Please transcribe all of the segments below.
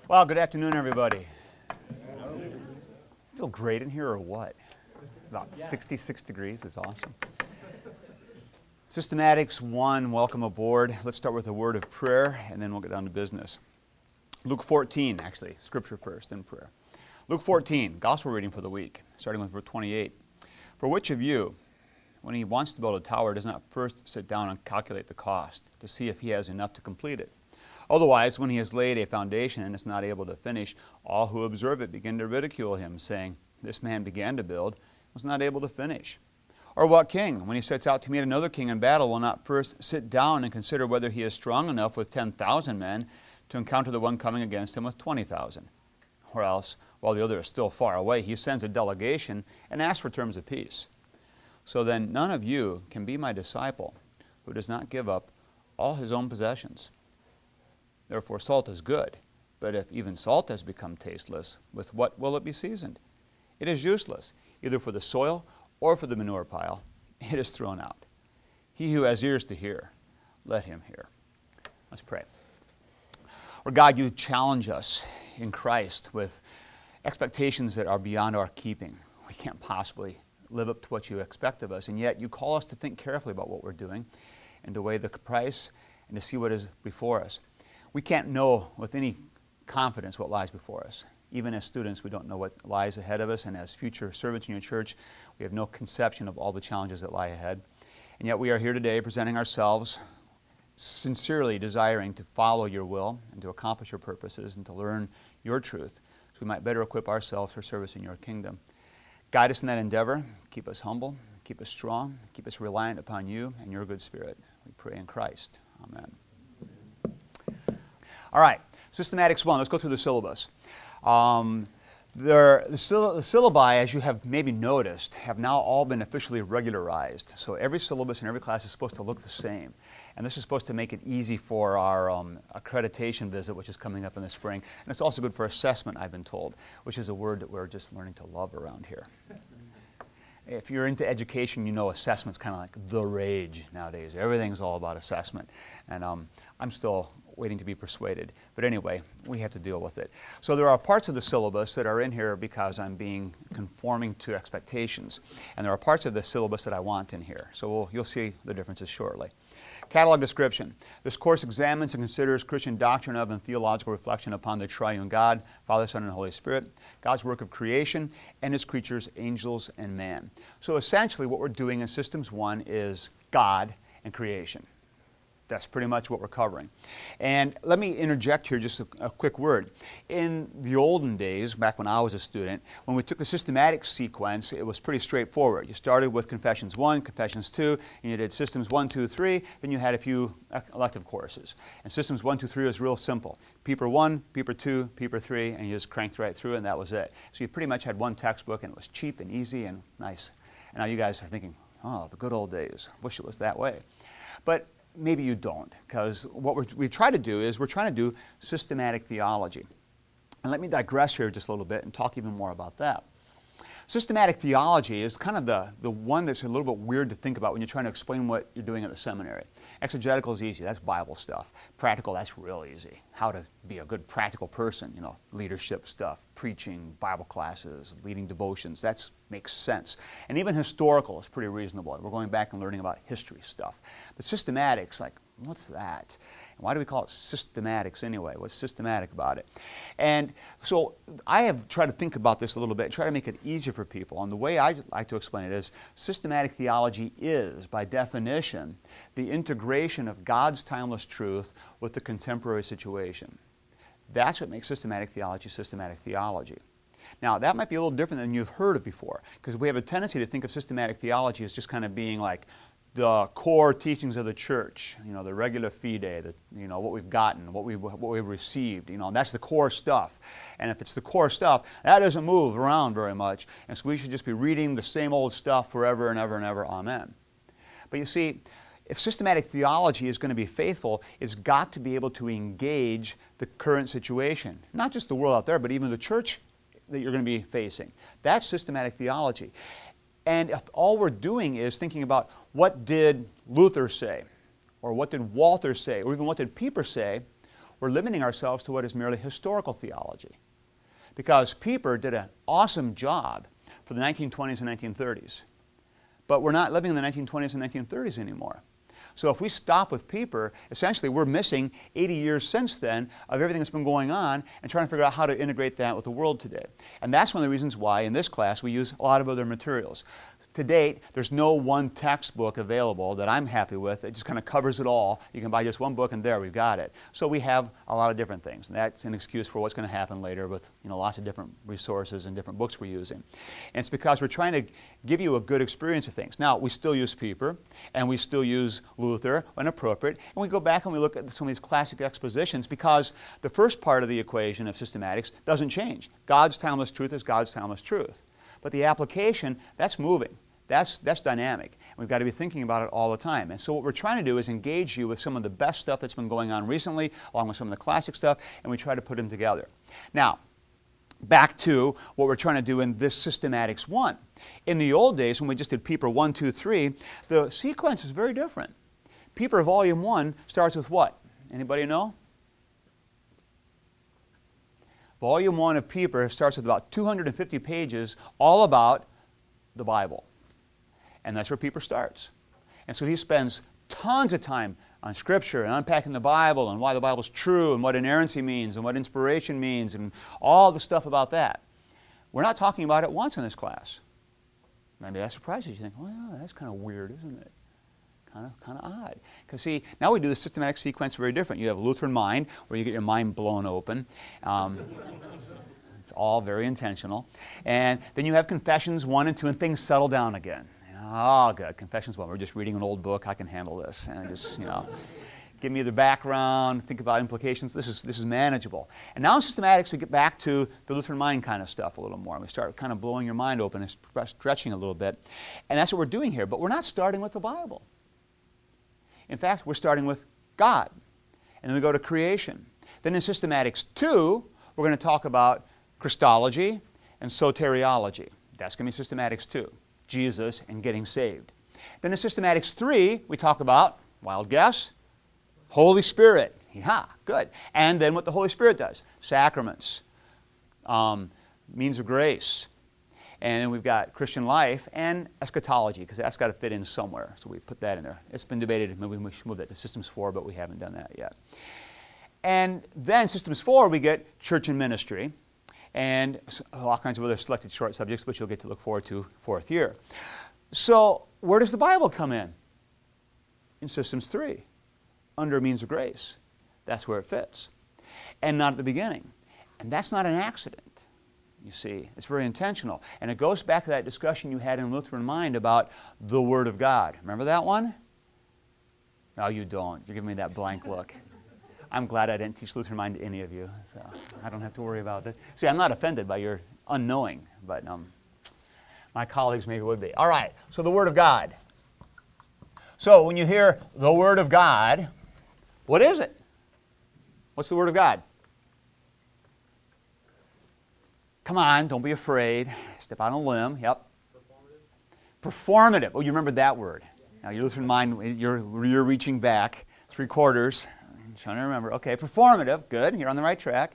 Well, good afternoon, everybody. Feel great in here or what? About 66 degrees is awesome. Systematics 1, welcome aboard. Let's start with a word of prayer, and then we'll get down to business. Luke 14, actually, scripture first, then prayer. Luke 14, gospel reading for the week, starting with verse 28. For which of you, when he wants to build a tower, does not first sit down and calculate the cost to see if he has enough to complete it? Otherwise, when he has laid a foundation and is not able to finish, all who observe it begin to ridicule him, saying, This man began to build, was not able to finish. Or what king, when he sets out to meet another king in battle, will not first sit down and consider whether he is strong enough with 10,000 men to encounter the one coming against him with 20,000? Or else, while the other is still far away, he sends a delegation and asks for terms of peace. So then none of you can be my disciple who does not give up all his own possessions. Therefore salt is good, but if even salt has become tasteless, with what will it be seasoned? It is useless, either for the soil or for the manure pile. It is thrown out. He who has ears to hear, let him hear. Let's pray. Lord God, you challenge us in Christ with expectations that are beyond our keeping. We can't possibly live up to what you expect of us, and yet you call us to think carefully about what we're doing and to weigh the price and to see what is before us. We can't know with any confidence what lies before us. Even as students, we don't know what lies ahead of us, and as future servants in your church, we have no conception of all the challenges that lie ahead. And yet we are here today presenting ourselves, sincerely desiring to follow your will and to accomplish your purposes and to learn your truth so we might better equip ourselves for service in your kingdom. Guide us in that endeavor. Keep us humble. Keep us strong. Keep us reliant upon you and your good spirit. We pray in Christ. Amen. All right, Systematics 1. Let's go through the syllabus. The syllabi, as you have maybe noticed, have now all been officially regularized. So every syllabus in every class is supposed to look the same. And this is supposed to make it easy for our accreditation visit, which is coming up in the spring. And it's also good for assessment, I've been told, which is a word that we're just learning to love around here. If you're into education, you know assessment's kind of like the rage nowadays. Everything's all about assessment. And I'm still waiting to be persuaded. But anyway, we have to deal with it. So there are parts of the syllabus that are in here because I'm being conforming to expectations. And there are parts of the syllabus that I want in here. So you'll see the differences shortly. Catalog description. This course examines and considers Christian doctrine of and theological reflection upon the triune God, Father, Son, and Holy Spirit, God's work of creation, and His creatures, angels, and man. So essentially what we're doing in Systems 1 is God and creation. That's pretty much what we're covering. And let me interject here just a quick word. In the olden days, back when I was a student, when we took the systematic sequence, it was pretty straightforward. You started with Confessions 1, Confessions 2, and you did Systems 1, 2, 3, then you had a few elective courses. And Systems 1, 2, 3 was real simple. Paper 1, Paper 2, Paper 3, and you just cranked right through it, and that was it. So you pretty much had one textbook, and it was cheap and easy and nice. And now you guys are thinking, oh, the good old days. Wish it was that way. But maybe you don't, because what we try to do is we're trying to do systematic theology. And let me digress here just a little bit and talk even more about that. Systematic theology is kind of the one that's a little bit weird to think about when you're trying to explain what you're doing at the seminary. Exegetical is easy, that's Bible stuff. Practical, that's real easy. How to be a good practical person, leadership stuff, preaching, Bible classes, leading devotions, that makes sense. And even historical is pretty reasonable. We're going back and learning about history stuff. But systematics, like, what's that? And why do we call it systematics anyway? What's systematic about it? And so I have tried to think about this a little bit, try to make it easier for people. And the way I like to explain it is systematic theology is, by definition, the integration of God's timeless truth with the contemporary situation. That's what makes systematic theology. Now, that might be a little different than you've heard of before, because we have a tendency to think of systematic theology as just kind of being like the core teachings of the church, the regular fide, what we've gotten, what we've received, that's the core stuff. And if it's the core stuff, that doesn't move around very much. And so we should just be reading the same old stuff forever and ever and ever. Amen. But you see, if systematic theology is going to be faithful, it's got to be able to engage the current situation. Not just the world out there, but even the church that you're going to be facing. That's systematic theology. And if all we're doing is thinking about what did Luther say, or what did Walther say, or even what did Pieper say, we're limiting ourselves to what is merely historical theology. Because Pieper did an awesome job for the 1920s and 1930s. But we're not living in the 1920s and 1930s anymore. So if we stop with Pieper, essentially we're missing 80 years since then of everything that's been going on and trying to figure out how to integrate that with the world today. And that's one of the reasons why in this class we use a lot of other materials. To date, there's no one textbook available that I'm happy with. It just kind of covers it all. You can buy just one book and there we've got it. So we have a lot of different things. And that's an excuse for what's going to happen later with lots of different resources and different books we're using. And it's because we're trying to give you a good experience of things. Now, we still use Pieper and we still use Luther when appropriate. And we go back and we look at some of these classic expositions because the first part of the equation of systematics doesn't change. God's timeless truth is God's timeless truth. But the application, that's moving. That's dynamic. We've got to be thinking about it all the time. And so what we're trying to do is engage you with some of the best stuff that's been going on recently, along with some of the classic stuff, and we try to put them together. Now, back to what we're trying to do in this Systematics 1. In the old days, when we just did Pieper 1, 2, 3, the sequence is very different. Pieper Volume 1 starts with what? Anybody know? Volume 1 of Pieper starts with about 250 pages, all about the Bible. And that's where Pieper starts. And so he spends tons of time on Scripture and unpacking the Bible and why the Bible's true and what inerrancy means and what inspiration means and all the stuff about that. We're not talking about it once in this class. Maybe that surprises you. You think, well, that's kind of weird, isn't it? Kind of odd. Because see, now we do the systematic sequence very different. You have Lutheran mind, where you get your mind blown open. It's all very intentional. And then you have Confessions 1 and 2, and things settle down again. Oh, good. Confessions 1. We're just reading an old book. I can handle this. And just, give me the background, think about implications. This is manageable. And now in systematics, we get back to the Lutheran mind kind of stuff a little more. And we start kind of blowing your mind open and stretching a little bit. And that's what we're doing here. But we're not starting with the Bible. In fact, we're starting with God. And then we go to creation. Then in Systematics 2, we're going to talk about Christology and soteriology. That's going to be Systematics 2. Jesus and getting saved. Then in Systematics 3, we talk about, wild guess, Holy Spirit. Yeah, good. And then what the Holy Spirit does. Sacraments, means of grace. And then we've got Christian life and eschatology, because that's got to fit in somewhere. So we put that in there. It's been debated. Maybe we should move that to Systems 4, but we haven't done that yet. And then Systems 4, we get church and ministry, and all kinds of other selected short subjects, which you'll get to look forward to fourth year. So where does the Bible come in? In Systems 3, under means of grace. That's where it fits. And not at the beginning. And that's not an accident, you see. It's very intentional. And it goes back to that discussion you had in Lutheran Mind about the Word of God. Remember that one? No, you don't. You're giving me that blank look. I'm glad I didn't teach Lutheran Mind to any of you, so I don't have to worry about it. See, I'm not offended by your unknowing, but my colleagues maybe would be. All right, so the Word of God. So when you hear the Word of God, what is it? What's the Word of God? Come on, don't be afraid. Step out on a limb. Yep. Performative. Oh, you remembered that word. Now, your Lutheran mind, you're reaching back 3/4. Trying to remember. Okay, performative. Good. You're on the right track.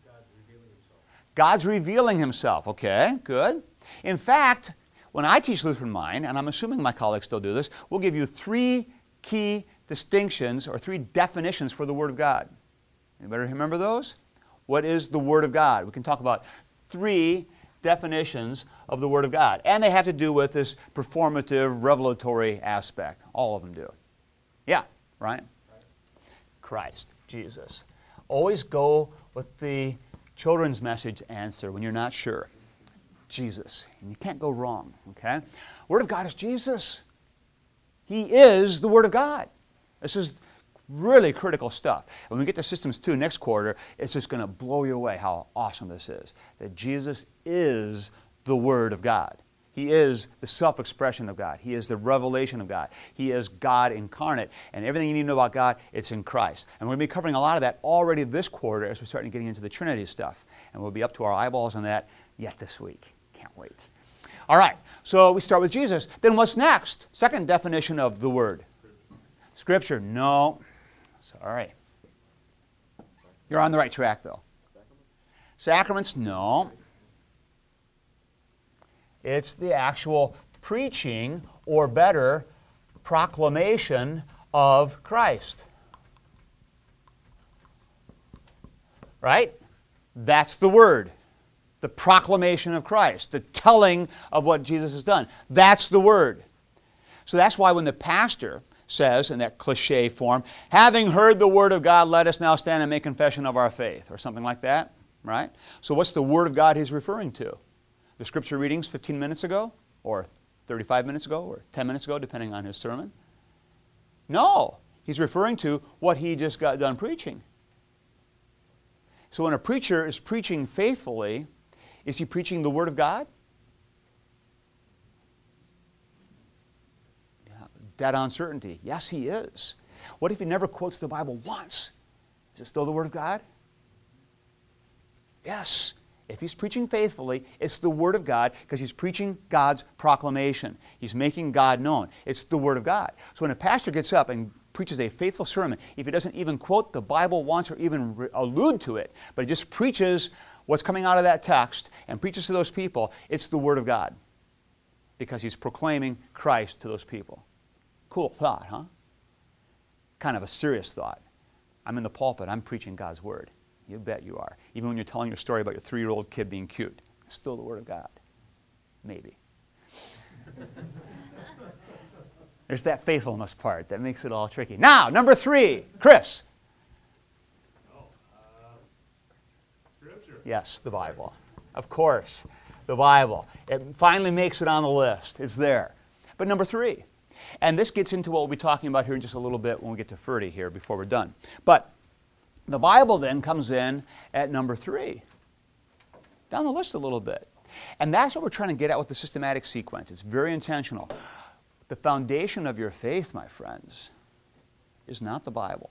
God's revealing Himself. Okay, good. In fact, when I teach Lutheran Mind, and I'm assuming my colleagues still do this, we'll give you 3 key distinctions or 3 definitions for the Word of God. Anybody remember those? What is the Word of God? We can talk about 3 definitions of the Word of God. And they have to do with this performative, revelatory aspect. All of them do. Yeah, Ryan? Christ, Jesus. Always go with the children's message answer when you're not sure. Jesus. And you can't go wrong, okay? Word of God is Jesus. He is the Word of God. This is really critical stuff. When we get to Systems 2 next quarter, it's just going to blow you away how awesome this is. That Jesus is the Word of God. He is the self-expression of God. He is the revelation of God. He is God incarnate. And everything you need to know about God, it's in Christ. And we're going to be covering a lot of that already this quarter as we're starting getting into the Trinity stuff. And we'll be up to our eyeballs on that yet this week. Can't wait. All right, so we start with Jesus. Then what's next? Second definition of the Word. Scripture. No. Sorry. You're on the right track, though. Sacraments, no. It's the actual preaching, or better, proclamation of Christ. Right? That's the word. The proclamation of Christ. The telling of what Jesus has done. That's the word. So that's why when the pastor says, in that cliche form, having heard the word of God, let us now stand and make confession of our faith, or something like that, right? So what's the word of God he's referring to? The scripture readings 15 minutes ago, or 35 minutes ago, or 10 minutes ago, depending on his sermon? No, he's referring to what he just got done preaching. So when a preacher is preaching faithfully, is he preaching the word of God? Dead on certainty. Yes, he is. What if he never quotes the Bible once? Is it still the word of God? Yes. If he's preaching faithfully, it's the word of God, because he's preaching God's proclamation. He's making God known. It's the word of God. So when a pastor gets up and preaches a faithful sermon, if he doesn't even quote the Bible once or even allude to it, but he just preaches what's coming out of that text and preaches to those people, it's the word of God, because he's proclaiming Christ to those people. Cool thought, huh? Kind of a serious thought. I'm in the pulpit, I'm preaching God's word. You bet you are. Even when you're telling your story about your 3-year-old kid being cute, it's still the word of God. Maybe. There's that faithfulness part that makes it all tricky. Now, number 3, Chris. Scripture. Yes, the Bible. Of course, the Bible. It finally makes it on the list. It's there. But number 3. And this gets into what we'll be talking about here in just a little bit when we get to Ferdy here before we're done. But the Bible then comes in at number 3. Down the list a little bit. And that's what we're trying to get at with the systematic sequence. It's very intentional. The foundation of your faith, my friends, is not the Bible.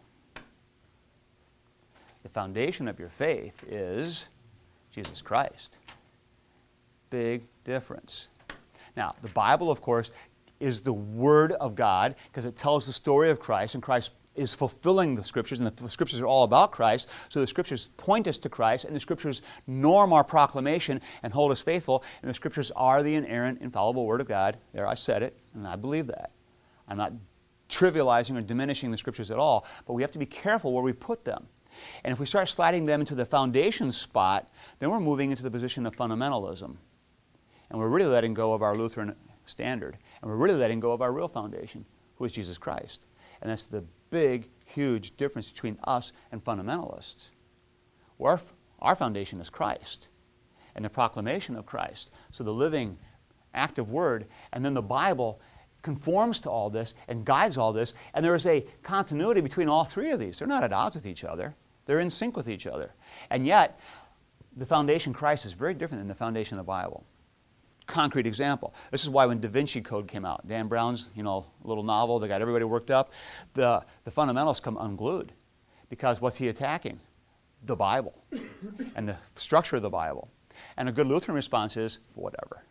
The foundation of your faith is Jesus Christ. Big difference. Now, the Bible, of course, is the Word of God, because it tells the story of Christ, and Christ is fulfilling the Scriptures, and the Scriptures are all about Christ, so the Scriptures point us to Christ, and the Scriptures norm our proclamation and hold us faithful, and the Scriptures are the inerrant, infallible Word of God. There, I said it, and I believe that. I'm not trivializing or diminishing the Scriptures at all, but we have to be careful where we put them. And if we start sliding them into the foundation spot, then we're moving into the position of fundamentalism. And we're really letting go of our Lutheran standard. And we're really letting go of our real foundation, who is Jesus Christ. And that's the big, huge difference between us and fundamentalists. Our foundation is Christ and the proclamation of Christ. So the living, active Word, and then the Bible conforms to all this and guides all this. And there is a continuity between all 3 of these. They're not at odds with each other. They're in sync with each other. And yet, the foundation Christ is very different than the foundation of the Bible. Concrete example. This is why when Da Vinci Code came out, Dan Brown's little novel that got everybody worked up, the fundamentalists come unglued. Because what's he attacking? The Bible and the structure of the Bible. And a good Lutheran response is, whatever.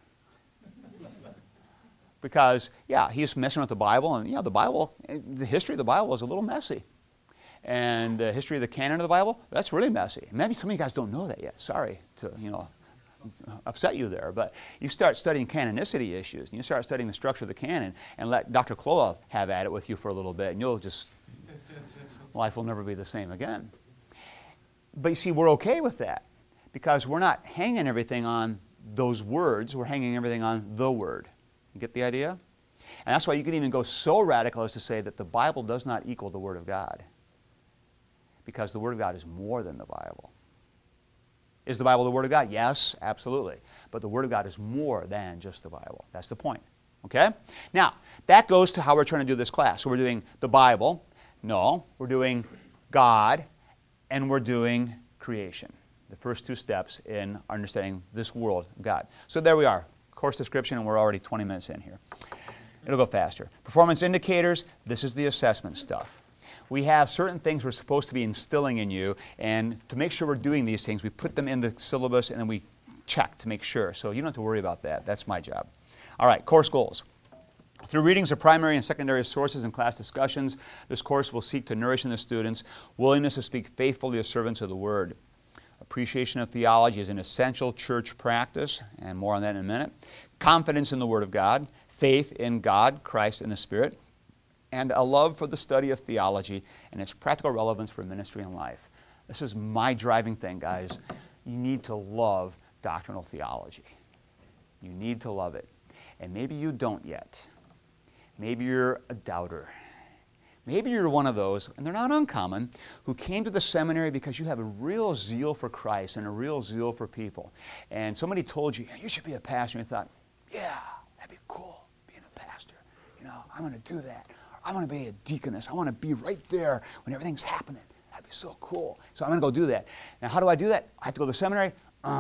Because, yeah, he's messing with the Bible, and the Bible, the history of the Bible is a little messy. And the history of the canon of the Bible, that's really messy. Maybe some of you guys don't know that yet. Sorry to, upset you there, but you start studying canonicity issues, and you start studying the structure of the canon, and let Dr. Kloa have at it with you for a little bit, and you'll just, life will never be the same again. But you see, we're okay with that, because we're not hanging everything on those words, we're hanging everything on the Word. You get the idea? And that's why you can even go so radical as to say that the Bible does not equal the Word of God, because the Word of God is more than the Bible. Is the Bible the Word of God? Yes, absolutely. But the Word of God is more than just the Bible. That's the point. Okay? Now, that goes to how we're trying to do this class. So we're doing the Bible. No, we're doing God, and we're doing creation. The first 2 steps in understanding this world of God. So there we are. Course description, and we're already 20 minutes in here. It'll go faster. Performance indicators, this is the assessment stuff. We have certain things we're supposed to be instilling in you, and to make sure we're doing these things, we put them in the syllabus and then we check to make sure. So you don't have to worry about that. That's my job. All right, course goals. Through readings of primary and secondary sources and class discussions, this course will seek to nourish in the students willingness to speak faithfully as servants of the Word. Appreciation of theology is an essential church practice, and more on that in a minute. Confidence in the Word of God, faith in God, Christ, and the Spirit, and a love for the study of theology and its practical relevance for ministry and life. This is my driving thing, guys. You need to love doctrinal theology. You need to love it. And maybe you don't yet. Maybe you're a doubter. Maybe you're one of those, and they're not uncommon, who came to the seminary because you have a real zeal for Christ and a real zeal for people. And somebody told you, you should be a pastor, and you thought, yeah, that'd be cool, being a pastor. You know, I'm going to do that. I want to be a deaconess. I want to be right there when everything's happening. That'd be so cool. So I'm going to go do that. Now, how do I do that? I have to go to the seminary?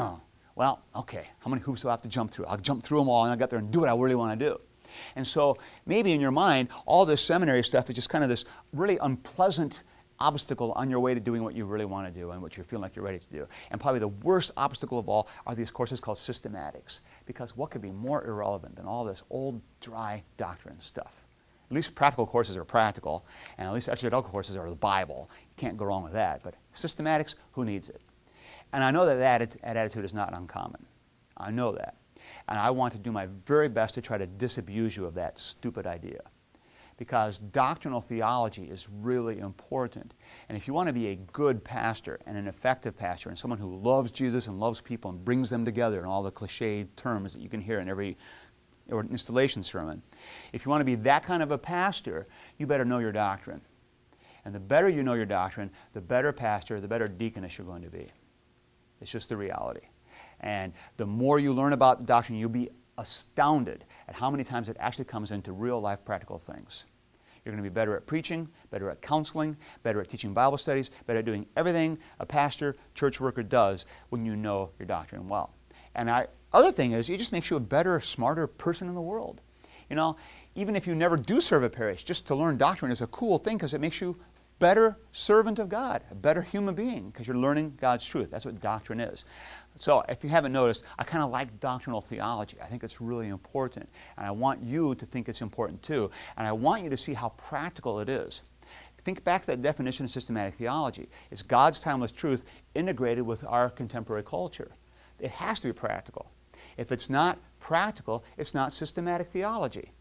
Well, okay, how many hoops do I have to jump through? I'll jump through them all, and I'll get there and do what I really want to do. And so maybe in your mind, all this seminary stuff is just kind of this really unpleasant obstacle on your way to doing what you really want to do and what you feel like you're ready to do. And probably the worst obstacle of all are these courses called systematics, because what could be more irrelevant than all this old, dry doctrine stuff? At least practical courses are practical, and at least exegetical courses are the Bible. You can't go wrong with that. But systematics, who needs it? And I know that attitude is not uncommon. I know that. And I want to do my very best to try to disabuse you of that stupid idea. Because doctrinal theology is really important. And if you want to be a good pastor and an effective pastor and someone who loves Jesus and loves people and brings them together in all the cliched terms that you can hear in every installation sermon, if you want to be that kind of a pastor, you better know your doctrine. And the better you know your doctrine, the better pastor, the better deaconess you're going to be. It's just the reality. And the more you learn about the doctrine, you'll be astounded at how many times it actually comes into real life practical things. You're going to be better at preaching, better at counseling, better at teaching Bible studies, better at doing everything a pastor, church worker does when you know your doctrine well. And other thing is, it just makes you a better, smarter person in the world. You know, even if you never do serve a parish, just to learn doctrine is a cool thing because it makes you better servant of God, a better human being, because you're learning God's truth. That's what doctrine is. So if you haven't noticed, I kind of like doctrinal theology. I think it's really important. And I want you to think it's important too. And I want you to see how practical it is. Think back to that definition of systematic theology. It's God's timeless truth integrated with our contemporary culture. It has to be practical. If it's not practical, it's not systematic theology.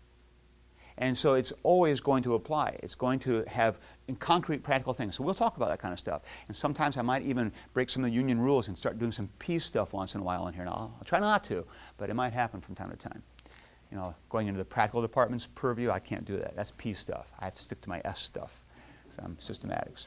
And so it's always going to apply. It's going to have concrete practical things. So we'll talk about that kind of stuff. And sometimes I might even break some of the union rules and start doing some peace stuff once in a while in here. Now, I'll try not to, but it might happen from time to time. You know, going into the practical department's purview, I can't do that. That's peace stuff. I have to stick to my S stuff. So I'm systematics.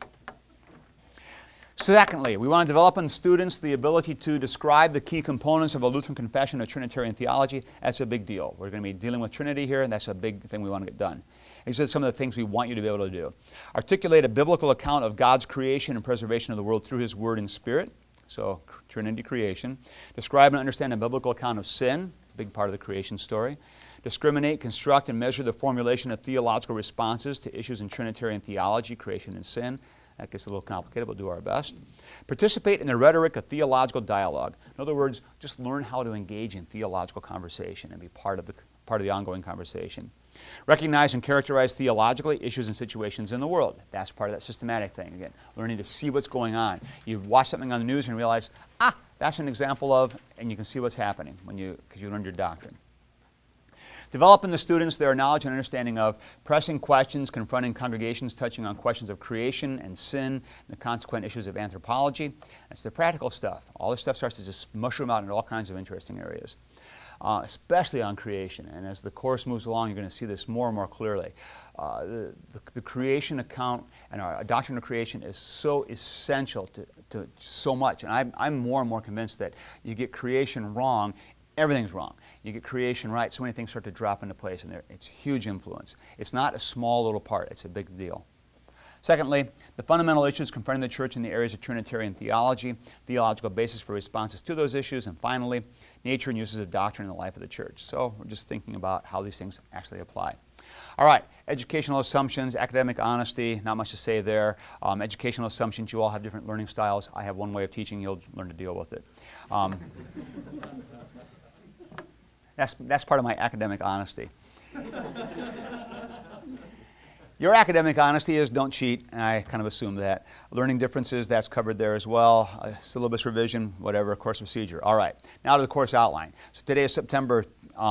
Secondly, we want to develop in students the ability to describe the key components of a Lutheran confession of Trinitarian theology. That's a big deal. We're going to be dealing with Trinity here, and that's a big thing we want to get done. These are some of the things we want you to be able to do. Articulate a biblical account of God's creation and preservation of the world through His Word and Spirit. So, Trinity creation. Describe and understand a biblical account of sin, a big part of the creation story. Discriminate, construct, and measure the formulation of theological responses to issues in Trinitarian theology, creation and sin. That gets a little complicated, but we'll do our best. Participate in the rhetoric of theological dialogue. In other words, just learn how to engage in theological conversation and be part of the ongoing conversation. Recognize and characterize theologically issues and situations in the world. That's part of that systematic thing. Again, learning to see what's going on. You watch something on the news and realize, that's an example of, and you can see what's happening because you learned your doctrine. Develop in the students their knowledge and understanding of pressing questions confronting congregations touching on questions of creation and sin and the consequent issues of anthropology. That's the practical stuff. All this stuff starts to just mushroom out into all kinds of interesting areas, especially on creation. And as the course moves along, you're going to see this more and more clearly. The creation account and our doctrine of creation is so essential to so much. And I'm more and more convinced that you get creation wrong, everything's wrong. You get creation right, so many things start to drop into place, and it's huge influence. It's not a small little part, it's a big deal. Secondly, the fundamental issues confronting the church in the areas of Trinitarian theology, theological basis for responses to those issues, and finally, nature and uses of doctrine in the life of the church. So we're just thinking about how these things actually apply. All right, educational assumptions, academic honesty, not much to say there. Educational assumptions, you all have different learning styles. I have one way of teaching, you'll learn to deal with it. That's part of my academic honesty. Your academic honesty is don't cheat, and I kind of assume that. Learning differences, that's covered there as well. Syllabus revision, whatever, course procedure. All right, now to the course outline. So today is September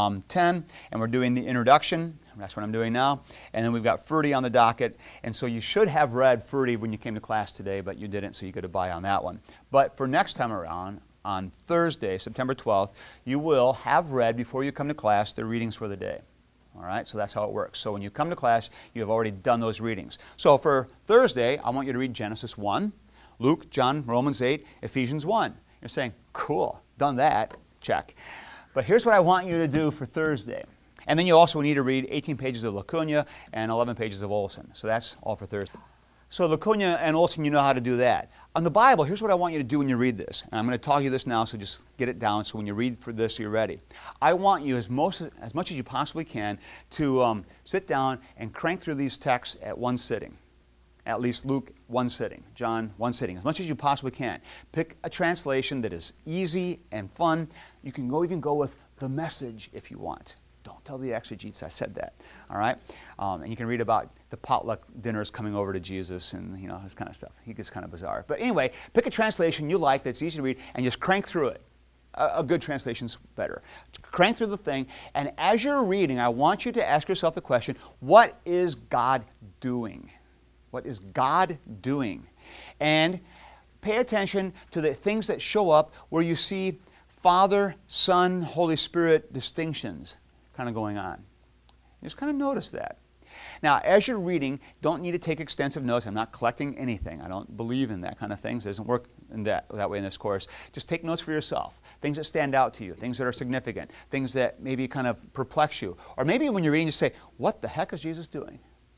10, and we're doing the introduction. That's what I'm doing now. And then we've got FERDI on the docket. And so you should have read FERDI when you came to class today, but you didn't, so you get a buy on that one. But for next time around, on Thursday, September 12th, you will have read, before you come to class, the readings for the day. All right, so that's how it works. So when you come to class, you have already done those readings. So for Thursday, I want you to read Genesis 1, Luke, John, Romans 8, Ephesians 1. You're saying, cool, done that, check. But here's what I want you to do for Thursday. And then you also need to read 18 pages of LaCunha and 11 pages of Olson. So that's all for Thursday. So LaCunha and Olson, you know how to do that. On the Bible, here's what I want you to do when you read this. And I'm going to tell you this now, so just get it down so when you read for this, you're ready. I want you, as much as you possibly can, to sit down and crank through these texts at one sitting. At least Luke, one sitting. John, one sitting. As much as you possibly can. Pick a translation that is easy and fun. You can even go with the Message if you want. Don't tell the exegetes I said that, all right? And you can read about the potluck dinners coming over to Jesus and, you know, this kind of stuff. He gets kind of bizarre. But anyway, pick a translation you like that's easy to read and just crank through it. A good translation's better. Crank through the thing, and as you're reading, I want you to ask yourself the question, what is God doing? What is God doing? And pay attention to the things that show up where you see Father, Son, Holy Spirit distinctions kind of going on. Just kind of notice that. Now, as you're reading, don't need to take extensive notes. I'm not collecting anything. I don't believe in that kind of things. It doesn't work in that way in this course. Just take notes for yourself. Things that stand out to you, things that are significant, things that maybe kind of perplex you. Or maybe when you're reading, you say, what the heck is Jesus doing?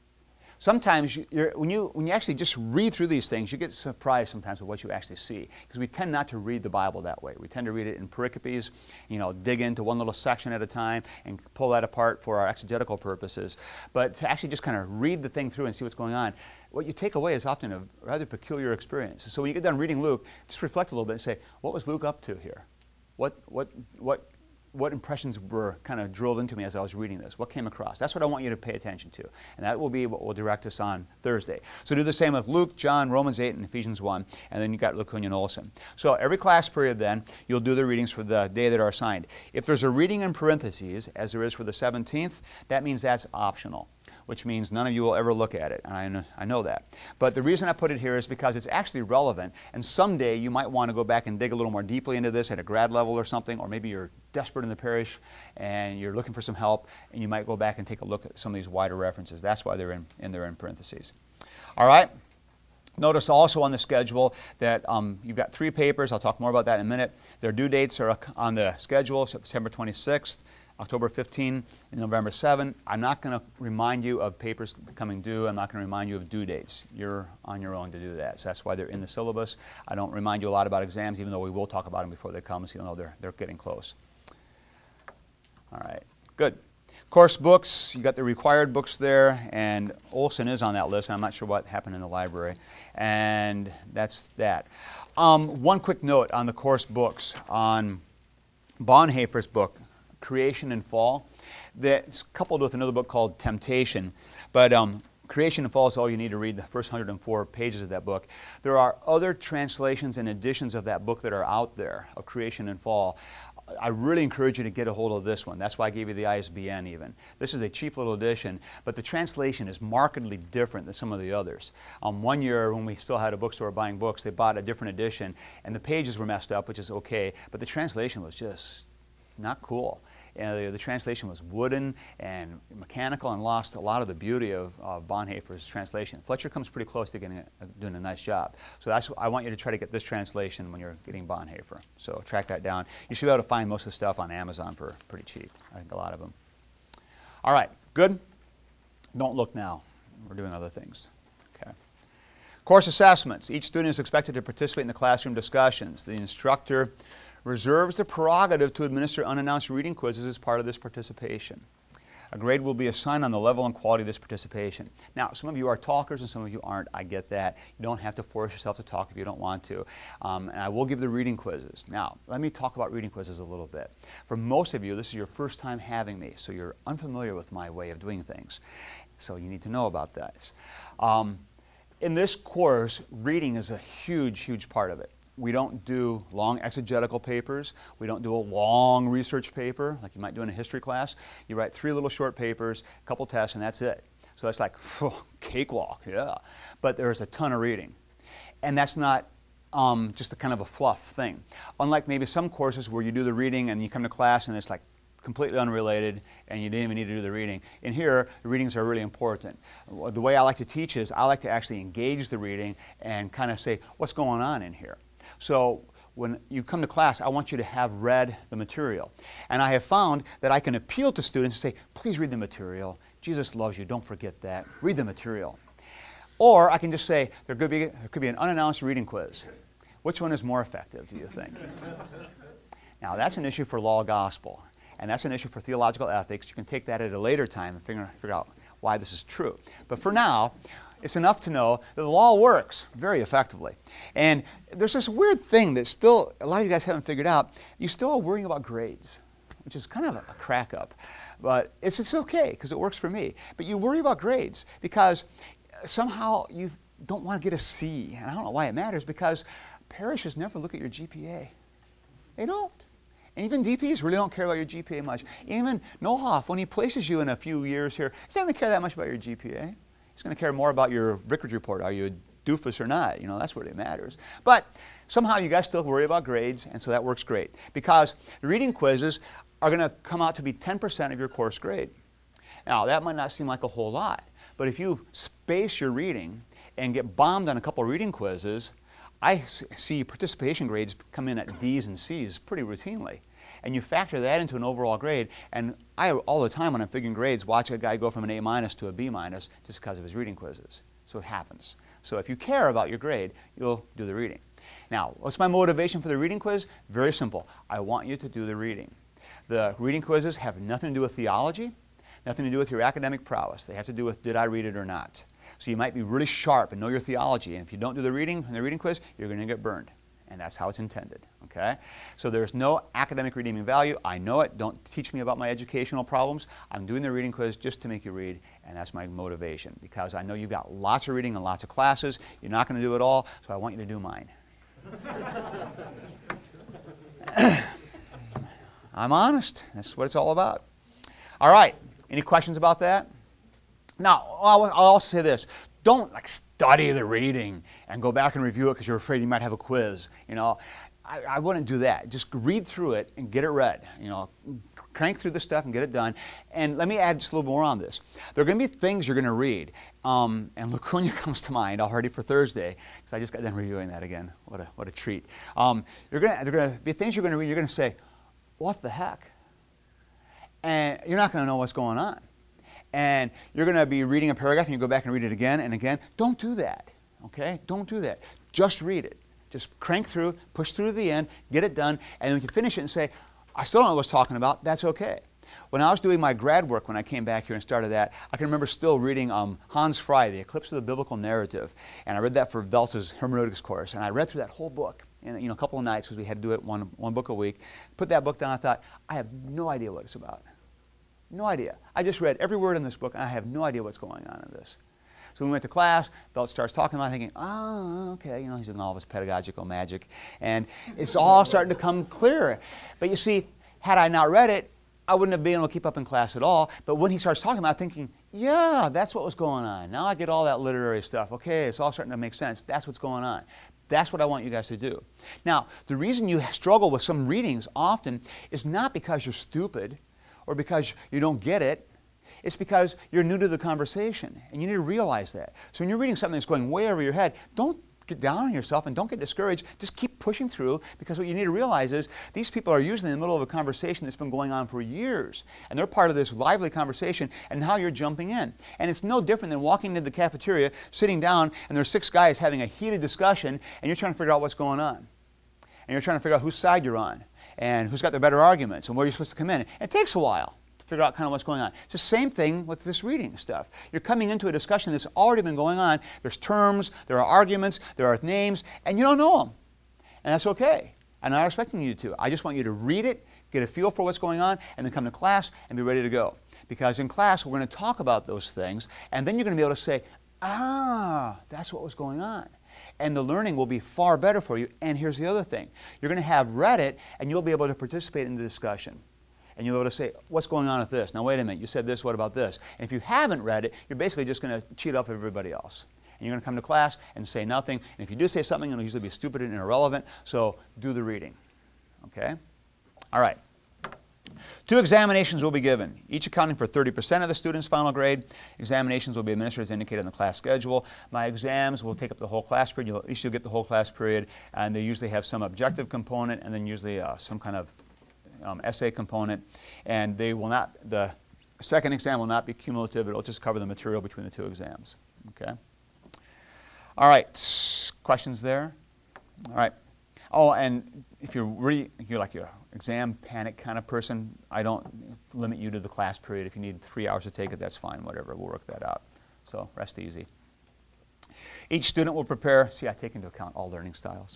Sometimes when you actually just read through these things, you get surprised sometimes with what you actually see. Because we tend not to read the Bible that way. We tend to read it in pericopes, dig into one little section at a time and pull that apart for our exegetical purposes. But to actually just kind of read the thing through and see what's going on, what you take away is often a rather peculiar experience. So when you get done reading Luke, just reflect a little bit and say, what was Luke up to here? What impressions were kind of drilled into me as I was reading this? What came across? That's what I want you to pay attention to. And that will be what will direct us on Thursday. So do the same with Luke, John, Romans 8, and Ephesians 1. And then you've got LaCunha and Olson. So every class period then, you'll do the readings for the day that are assigned. If there's a reading in parentheses, as there is for the 17th, that means that's optional, which means none of you will ever look at it. And I know that. But the reason I put it here is because it's actually relevant. And someday you might want to go back and dig a little more deeply into this at a grad level or something, or maybe you're desperate in the parish and you're looking for some help, and you might go back and take a look at some of these wider references. That's why they're in there in parentheses. All right? Notice also on the schedule that you've got 3 papers. I'll talk more about that in a minute. Their due dates are on the schedule, September 26th, October 15, and November 7. I'm not going to remind you of papers coming due. I'm not going to remind you of due dates. You're on your own to do that. So that's why they're in the syllabus. I don't remind you a lot about exams, even though we will talk about them before they come, so you'll know they're getting close. All right, good. Course books, you got the required books there, and Olson is on that list. I'm not sure what happened in the library. And that's that. One quick note on the course books. On Bonhoeffer's book, Creation and Fall, that's coupled with another book called Temptation. But Creation and Fall is all you need to read, the first 104 pages of that book. There are other translations and editions of that book that are out there, of Creation and Fall. I really encourage you to get a hold of this one. That's why I gave you the ISBN even. This is a cheap little edition, but the translation is markedly different than some of the others. One year when we still had a bookstore buying books, they bought a different edition, and the pages were messed up, which is okay, but the translation was just not cool. And the translation was wooden and mechanical and lost a lot of the beauty of Bonhoeffer's translation. Fletcher comes pretty close to doing a nice job. So I want you to try to get this translation when you're getting Bonhoeffer. So track that down. You should be able to find most of the stuff on Amazon for pretty cheap. I think a lot of them. All right, good? Don't look now. We're doing other things. Okay. Course assessments. Each student is expected to participate in the classroom discussions. The instructor reserves the prerogative to administer unannounced reading quizzes as part of this participation. A grade will be assigned on the level and quality of this participation. Now, some of you are talkers and some of you aren't. I get that. You don't have to force yourself to talk if you don't want to. And I will give the reading quizzes. Now, let me talk about reading quizzes a little bit. For most of you, this is your first time having me, so you're unfamiliar with my way of doing things. So you need to know about that. In this course, reading is a huge, huge part of it. We don't do long exegetical papers. We don't do a long research paper like you might do in a history class. You write 3 little short papers, a couple tests, and that's it. So that's like, cakewalk, yeah. But there's a ton of reading. And that's not just a kind of a fluff thing. Unlike maybe some courses where you do the reading and you come to class and it's like completely unrelated and you didn't even need to do the reading. In here, the readings are really important. The way I like to teach is I like to actually engage the reading and kind of say, what's going on in here? So when you come to class, I want you to have read the material. And I have found that I can appeal to students and say, please read the material. Jesus loves you. Don't forget that. Read the material. Or I can just say, there could be an unannounced reading quiz. Which one is more effective, do you think? Now, that's an issue for law gospel. And that's an issue for theological ethics. You can take that at a later time and figure out why this is true. But for now, it's enough to know that the law works very effectively. And there's this weird thing that still a lot of you guys haven't figured out. You still are worrying about grades, which is kind of a crack up. But it's okay because it works for me. But you worry about grades because somehow you don't want to get a C. And I don't know why it matters because parishes never look at your GPA. They don't. And even DPs really don't care about your GPA much. Even Nohoff, when he places you in a few years here, he's not going to care that much about your GPA. He's going to care more about your vicarage report. Are you a doofus or not? You know, that's what it matters. But somehow you guys still worry about grades, and so that works great. Because the reading quizzes are going to come out to be 10% of your course grade. Now, that might not seem like a whole lot, but if you space your reading and get bombed on a couple reading quizzes, I see participation grades come in at D's and C's pretty routinely. And you factor that into an overall grade, and I, all the time when I'm figuring grades, watch a guy go from an A- to a B- just because of his reading quizzes. So it happens. So if you care about your grade, you'll do the reading. Now, what's my motivation for the reading quiz? Very simple. I want you to do the reading. The reading quizzes have nothing to do with theology, nothing to do with your academic prowess. They have to do with did I read it or not. So you might be really sharp and know your theology, and if you don't do the reading in the reading quiz, you're going to get burned. And that's how it's intended, okay? So there's no academic redeeming value. I know it. Don't teach me about my educational problems. I'm doing the reading quiz just to make you read, and that's my motivation, because I know you've got lots of reading and lots of classes. You're not going to do it all, so I want you to do mine. I'm honest. That's what it's all about. All right. Any questions about that? Now, I'll also say this. Don't study the reading and go back and review it because you're afraid you might have a quiz. You know, I wouldn't do that. Just read through it and get it read. You know, crank through the stuff and get it done. And let me add just a little more on this. There are going to be things you're going to read. And Lacuna comes to mind already for Thursday because I just got done reviewing that again. What a treat. There are going to be things you're going to read. You're going to say, what the heck? And you're not going to know what's going on. And you're going to be reading a paragraph and you go back and read it again and again. Don't do that, okay? Don't do that. Just read it. Just crank through, push through to the end, get it done, and then you can finish it and say, I still don't know what I was talking about. That's okay. When I was doing my grad work, when I came back here and started that, I can remember still reading Hans Frey, The Eclipse of the Biblical Narrative. And I read that for Veltz's hermeneutics course. And I read through that whole book in a couple of nights because we had to do it one book a week. Put that book down, I thought, I have no idea what it's about. No idea. I just read every word in this book, and I have no idea what's going on in this. So we went to class, Veltz starts talking about it, thinking, oh, okay, he's doing all of his pedagogical magic, and it's all starting to come clearer. But you see, had I not read it, I wouldn't have been able to keep up in class at all. But when he starts talking about it, thinking, yeah, that's what was going on. Now I get all that literary stuff. Okay, it's all starting to make sense. That's what's going on. That's what I want you guys to do. Now, the reason you struggle with some readings often is not because you're stupid, or because you don't get it. It's because you're new to the conversation, and you need to realize that. So when you're reading something that's going way over your head, don't get down on yourself and don't get discouraged. Just keep pushing through, because what you need to realize is these people are usually in the middle of a conversation that's been going on for years, and they're part of this lively conversation, and now you're jumping in. And it's no different than walking into the cafeteria, sitting down, and there's 6 guys having a heated discussion, and you're trying to figure out what's going on. And you're trying to figure out whose side you're on, and who's got the better arguments, and where you're supposed to come in. It takes a while to figure out kind of what's going on. It's the same thing with this reading stuff. You're coming into a discussion that's already been going on. There's terms, there are arguments, there are names, and you don't know them. And that's okay. I'm not expecting you to. I just want you to read it, get a feel for what's going on, and then come to class and be ready to go. Because in class, we're going to talk about those things, and then you're going to be able to say, that's what was going on. And the learning will be far better for you. And here's the other thing. You're going to have read it, and you'll be able to participate in the discussion. And you'll be able to say, what's going on with this? Now, wait a minute. You said this. What about this? And if you haven't read it, you're basically just going to cheat off everybody else. And you're going to come to class and say nothing. And if you do say something, it'll usually be stupid and irrelevant. So do the reading. Okay? All right. 2 examinations will be given, each accounting for 30% of the student's final grade. Examinations will be administered as indicated in the class schedule. My exams will take up the whole class period. At least you'll get the whole class period, and they usually have some objective component and then usually some kind of essay component. And they will not, the second exam will not be cumulative. It'll just cover the material between the 2 exams. Okay? All right, questions there? All right. Oh, and if you're like your exam panic kind of person, I don't limit you to the class period. If you need 3 hours to take it, that's fine, whatever. We'll work that out. So rest easy. Each student will prepare, see, I take into account all learning styles.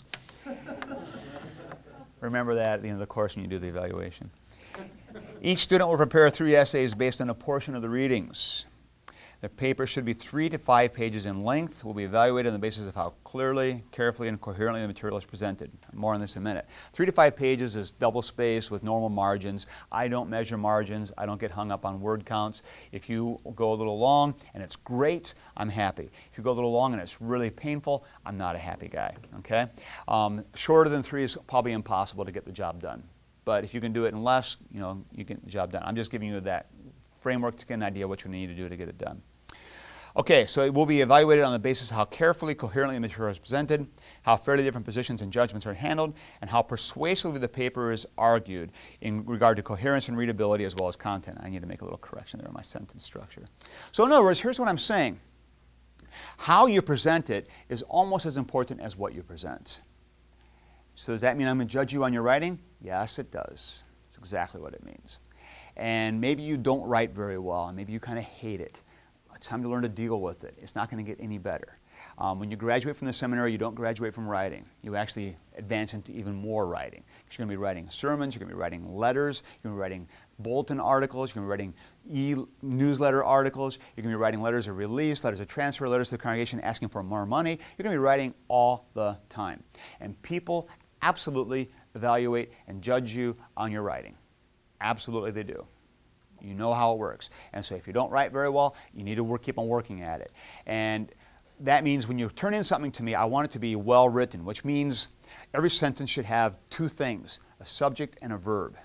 Remember that at the end of the course when you do the evaluation. Each student will prepare 3 essays based on a portion of the readings. The paper should be 3 to 5 pages in length. Will be evaluated on the basis of how clearly, carefully, and coherently the material is presented. More on this in a minute. 3 to 5 pages is double spaced with normal margins. I don't measure margins. I don't get hung up on word counts. If you go a little long and it's great, I'm happy. If you go a little long and it's really painful, I'm not a happy guy. Okay? Shorter than 3 is probably impossible to get the job done. But if you can do it in less, you get the job done. I'm just giving you that framework to get an idea what you need to do to get it done. Okay, so it will be evaluated on the basis of how carefully, coherently the material is presented, how fairly different positions and judgments are handled, and how persuasively the paper is argued in regard to coherence and readability as well as content. I need to make a little correction there in my sentence structure. So in other words, here's what I'm saying. How you present it is almost as important as what you present. So does that mean I'm going to judge you on your writing? Yes, it does. That's exactly what it means. And maybe you don't write very well, and maybe you kind of hate it. It's time to learn to deal with it. It's not going to get any better. When you graduate from the seminary, you don't graduate from writing. You actually advance into even more writing. You're going to be writing sermons, you're going to be writing letters, you're going to be writing bulletin articles, you're going to be writing newsletter articles, you're going to be writing letters of release, letters of transfer, letters to the congregation asking for more money. You're going to be writing all the time. And people absolutely evaluate and judge you on your writing. Absolutely they do. You know how it works. And so if you don't write very well, you need to keep on working at it. And that means when you turn in something to me, I want it to be well written, which means every sentence should have 2 things, a subject and a verb.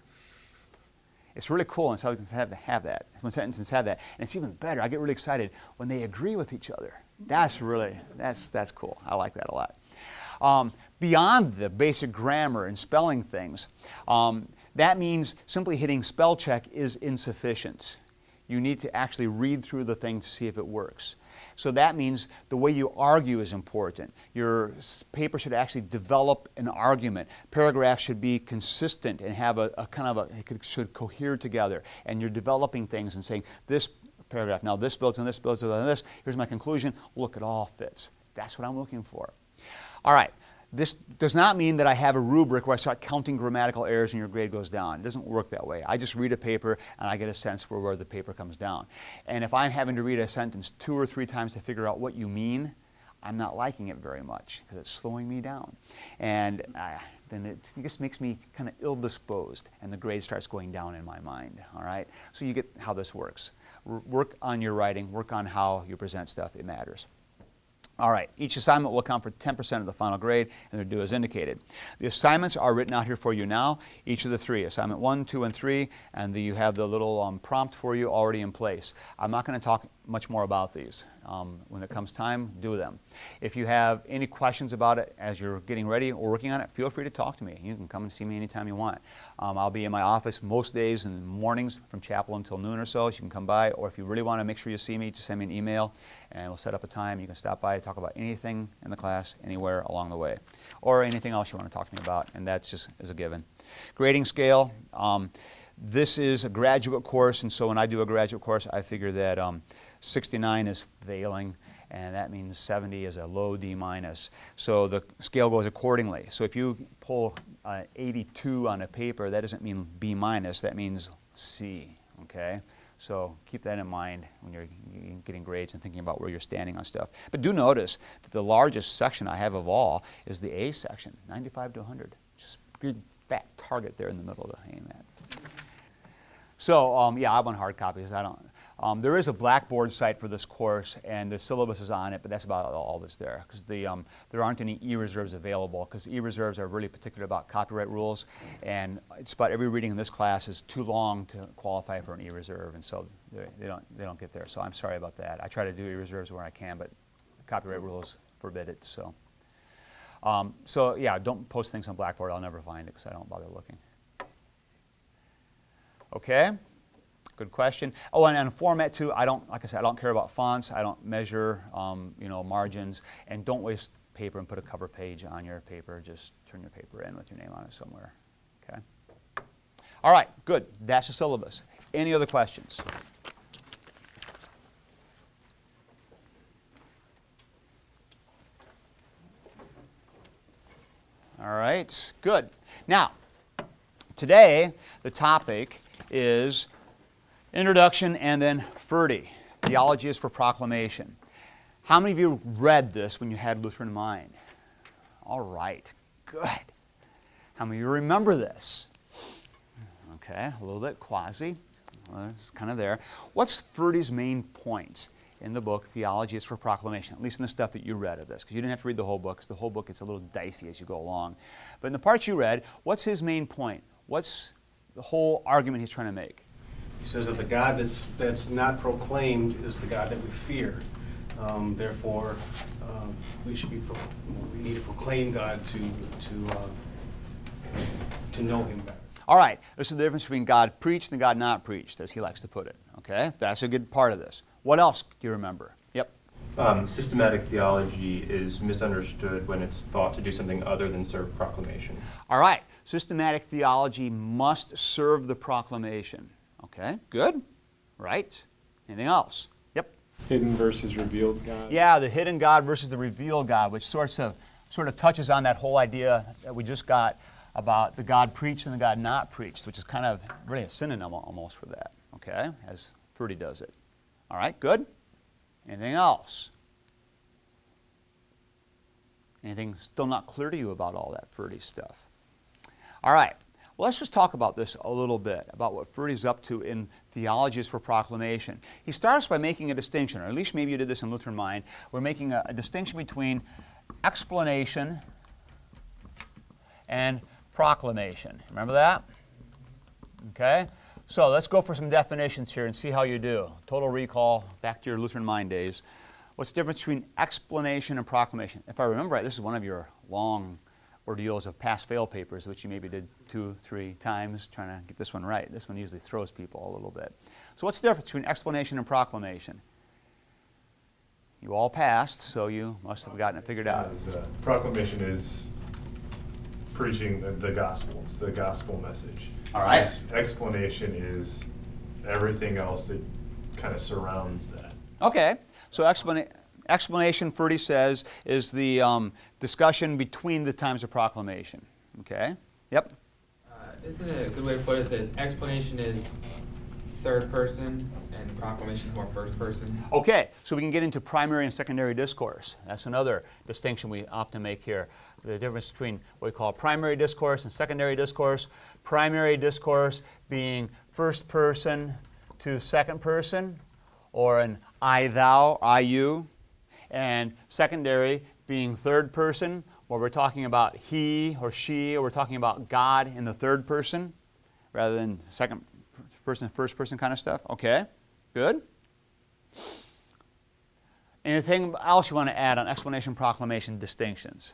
It's really cool when sentences have that. When sentences have that. And it's even better. I get really excited when they agree with each other. That's cool. I like that a lot. Beyond the basic grammar and spelling things, that means simply hitting spell check is insufficient. You need to actually read through the thing to see if it works. So that means the way you argue is important. Your paper should actually develop an argument. Paragraphs should be consistent and have it should cohere together. And you're developing things and saying, this paragraph, now this builds on this, builds on this, here's my conclusion. Look, it all fits. That's what I'm looking for. All right. This does not mean that I have a rubric where I start counting grammatical errors and your grade goes down. It doesn't work that way. I just read a paper and I get a sense for where the paper comes down. And if I'm having to read a sentence 2 or 3 times to figure out what you mean, I'm not liking it very much because it's slowing me down. And then it just makes me kind of ill-disposed and the grade starts going down in my mind. All right? So you get how this works. Work on your writing. Work on how you present stuff. It matters. All right, each assignment will account for 10% of the final grade, and they're due as indicated. The assignments are written out here for you now, each of the 3, assignment 1, 2, and 3, and you have the little prompt for you already in place. I'm not going to talk much more about these. When it comes time, do them. If you have any questions about it as you're getting ready or working on it, feel free to talk to me. You can come and see me anytime you want. I'll be in my office most days in the mornings from chapel until noon or so. So you can come by, or if you really want to make sure you see me, just send me an email and we'll set up a time. You can stop by and talk about anything in the class, anywhere along the way, or anything else you want to talk to me about, and that's just as a given. Grading scale. This is a graduate course, and so when I do a graduate course, I figure that 69 is failing, and that means 70 is a low D minus. So the scale goes accordingly. So if you pull 82 on a paper, that doesn't mean B minus, that means C, okay? So keep that in mind when you're getting grades and thinking about where you're standing on stuff. But do notice that the largest section I have of all is the A section, 95 to 100. Just a good fat target there in the middle to aim at. So yeah, I want hard copies. I don't. There is a Blackboard site for this course, and the syllabus is on it, but that's about all that's there, because there aren't any e-reserves available, because e-reserves are really particular about copyright rules, and it's about every reading in this class is too long to qualify for an e-reserve, and so they don't get there. So I'm sorry about that. I try to do e-reserves where I can, but copyright rules forbid it. So so yeah, don't post things on Blackboard. I'll never find it because I don't bother looking. Okay. Good question. Oh, and on format too, like I said, I don't care about fonts. I don't measure, margins, and don't waste paper and put a cover page on your paper. Just turn your paper in with your name on it somewhere. Okay. All right. Good. That's the syllabus. Any other questions? All right. Good. Now, today the topic is Introduction and then FERDY, Theology is for Proclamation. How many of you read this when you had Lutheran in mind? All right, good. How many of you remember this? Okay, a little bit quasi. Well, it's kind of there. What's FERDY's main point in the book, Theology is for Proclamation, at least in the stuff that you read of this? Because you didn't have to read the whole book, because the whole book gets a little dicey as you go along. But in the parts you read, what's his main point? What's the whole argument he's trying to make? He says that the God that's not proclaimed is the God that we fear. Therefore, we need to proclaim God to know Him better. All right, this is the difference between God preached and God not preached, as he likes to put it. Okay, that's a good part of this. What else do you remember? Yep. Systematic theology is misunderstood when it's thought to do something other than serve proclamation. All right, systematic theology must serve the proclamation. Okay, good. Right. Anything else? Yep. Hidden versus revealed God. Yeah, the hidden God versus the revealed God, which sort of touches on that whole idea that we just got about the God preached and the God not preached, which is kind of really a synonym almost for that. Okay, as FERDY does it. All right, good. Anything else? Anything still not clear to you about all that FERDY stuff? All right. Well, let's just talk about this a little bit, about what FERDY's up to in Theology is for Proclamation. He starts by making a distinction, or at least maybe you did this in Lutheran Mind. We're making a distinction between explanation and proclamation. Remember that? Okay? So let's go for some definitions here and see how you do. Total recall, back to your Lutheran Mind days. What's the difference between explanation and proclamation? If I remember right, this is one of your long ordeals of pass-fail papers, which you maybe did 2, 3 times trying to get this one right. This one usually throws people a little bit. So what's the difference between explanation and proclamation? You all passed, so you must have gotten it figured out. Proclamation is preaching the gospel. It's the gospel message. All right. Explanation is everything else that kind of surrounds that. Okay, so explanation, FERDY says, is the discussion between the times of proclamation. Okay? Yep. Isn't it a good way to put it that explanation is third person and proclamation is more first person? Okay, so we can get into primary and secondary discourse. That's another distinction we often make here. The difference between what we call primary discourse and secondary discourse. Primary discourse being first person to second person, or an I, thou, I, you. And secondary being third person, where we're talking about he or she, or we're talking about God in the third person, rather than second person, first person kind of stuff. Okay, good. Anything else you want to add on explanation, proclamation, distinctions?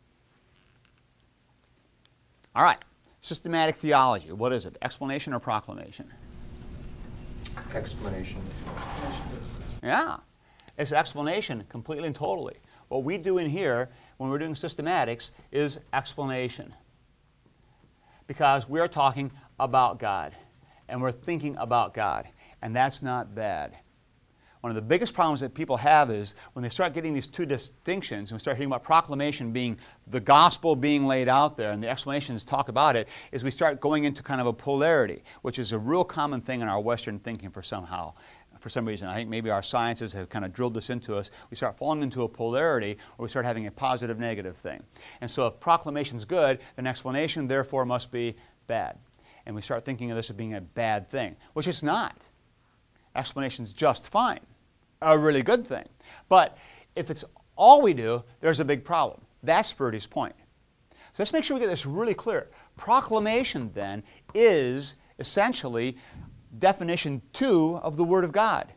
All right, systematic theology. What is it, explanation or proclamation? Explanation. Yeah, it's explanation completely and totally. What we do in here when we're doing systematics is explanation, because we're talking about God. and we're thinking about God. And that's not bad. One of the biggest problems that people have is when they start getting these two distinctions, and we start hearing about proclamation being the gospel being laid out there, and the explanations talk about it, is we start going into kind of a polarity, which is a real common thing in our Western thinking for some reason. I think maybe our sciences have kind of drilled this into us. We start falling into a polarity where we start having a positive negative thing. And so if proclamation is good, then explanation therefore must be bad. And we start thinking of this as being a bad thing, which it's not. Explanation's just fine. A really good thing. But if it's all we do, there's a big problem. That's Ferdy's point. So let's make sure we get this really clear. Proclamation, then, is essentially definition 2 of the Word of God.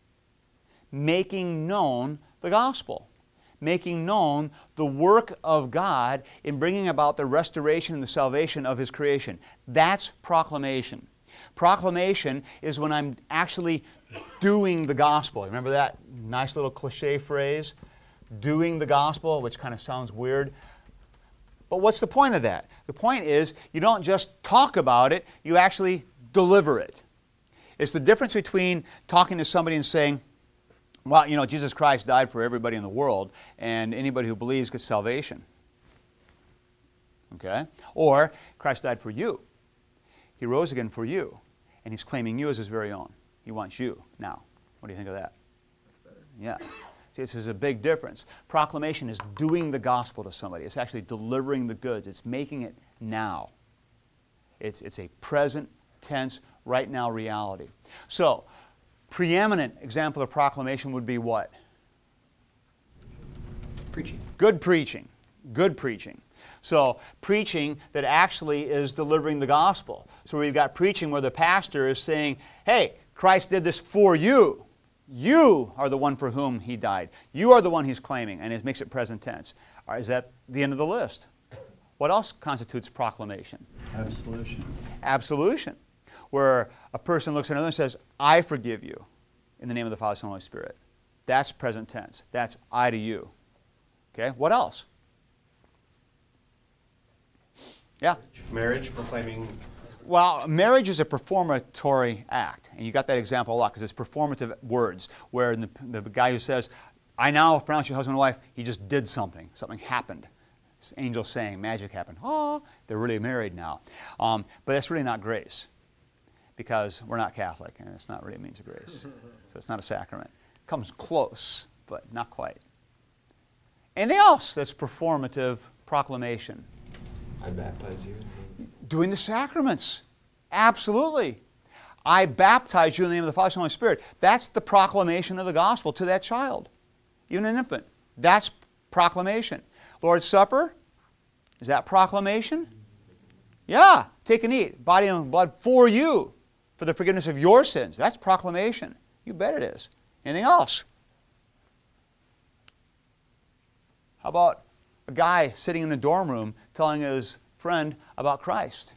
Making known the gospel. Making known the work of God in bringing about the restoration and the salvation of His creation. That's proclamation. Proclamation is when I'm actually doing the gospel. Remember that nice little cliche phrase? Doing the gospel, which kind of sounds weird. But what's the point of that? The point is you don't just talk about it, you actually deliver it. It's the difference between talking to somebody and saying, well, you know, Jesus Christ died for everybody in the world, and anybody who believes gets salvation. Okay? Or, Christ died for you. He rose again for you, and He's claiming you as His very own. He wants you now. What do you think of that? Yeah. See, this is a big difference. Proclamation is doing the gospel to somebody. It's actually delivering the goods. It's making it now. It's a present tense, right now reality. So, preeminent example of proclamation would be what? Preaching. Good preaching. Good preaching. So, preaching that actually is delivering the gospel. So we've got preaching where the pastor is saying, hey, Christ did this for you. You are the one for whom He died. You are the one He's claiming, and it makes it present tense. Is that the end of the list? What else constitutes proclamation? Absolution. Absolution, where a person looks at another and says, I forgive you in the name of the Father, Son, and Holy Spirit. That's present tense. That's I to you. Okay, what else? Yeah? Marriage, proclaiming. Well, marriage is a performatory act, and you got that example a lot because it's performative words, where the guy who says, I now pronounce you husband and wife, he just did something. Something happened. Angels saying, magic happened. Oh, they're really married now. But that's really not grace, because we're not Catholic, and it's not really a means of grace. So it's not a sacrament. It comes close, but not quite. Anything else that's performative proclamation? I baptize you. Doing the sacraments. Absolutely. I baptize you in the name of the Father, Son, and Holy Spirit. That's the proclamation of the gospel to that child, even an infant. That's proclamation. Lord's Supper, is that proclamation? Yeah. Take and eat. Body and blood for you, for the forgiveness of your sins. That's proclamation. You bet it is. Anything else? How about a guy sitting in the dorm room telling his friend about Christ?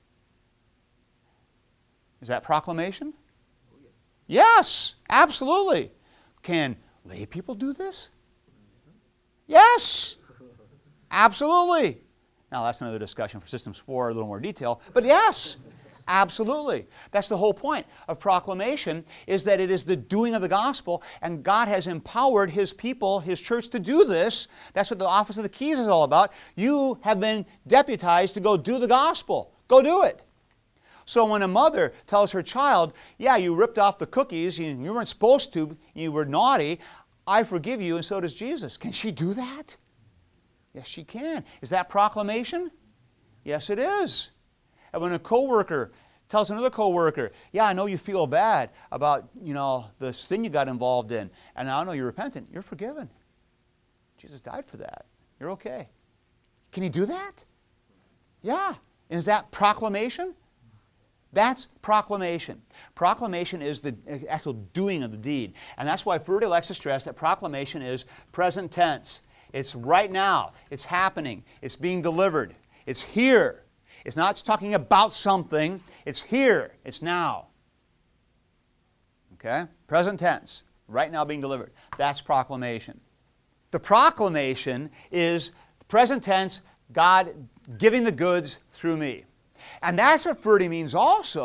Is that proclamation? Yes, absolutely. Can lay people do this? Yes, absolutely. Now that's another discussion for Systems 4, a little more detail, but yes, absolutely. That's the whole point of proclamation, is that it is the doing of the gospel, and God has empowered His people, His church, to do this. That's what the Office of the Keys is all about. You have been deputized to go do the gospel. Go do it. So when a mother tells her child, yeah, you ripped off the cookies, you weren't supposed to, you were naughty, I forgive you, and so does Jesus. Can she do that? Yes, she can. Is that proclamation? Yes, it is. And when a coworker tells another coworker, yeah, I know you feel bad about, the sin you got involved in, and I know you're repentant, you're forgiven. Jesus died for that. You're okay. Can he do that? Yeah. And is that proclamation? That's proclamation. Proclamation is the actual doing of the deed. And that's why Ferdy likes to stress that proclamation is present tense. It's right now. It's happening. It's being delivered. It's here. It's not just talking about something. It's here. It's now. Okay? Present tense. Right now being delivered. That's proclamation. The proclamation is present tense, God giving the goods through me. And that's what Ferdy means also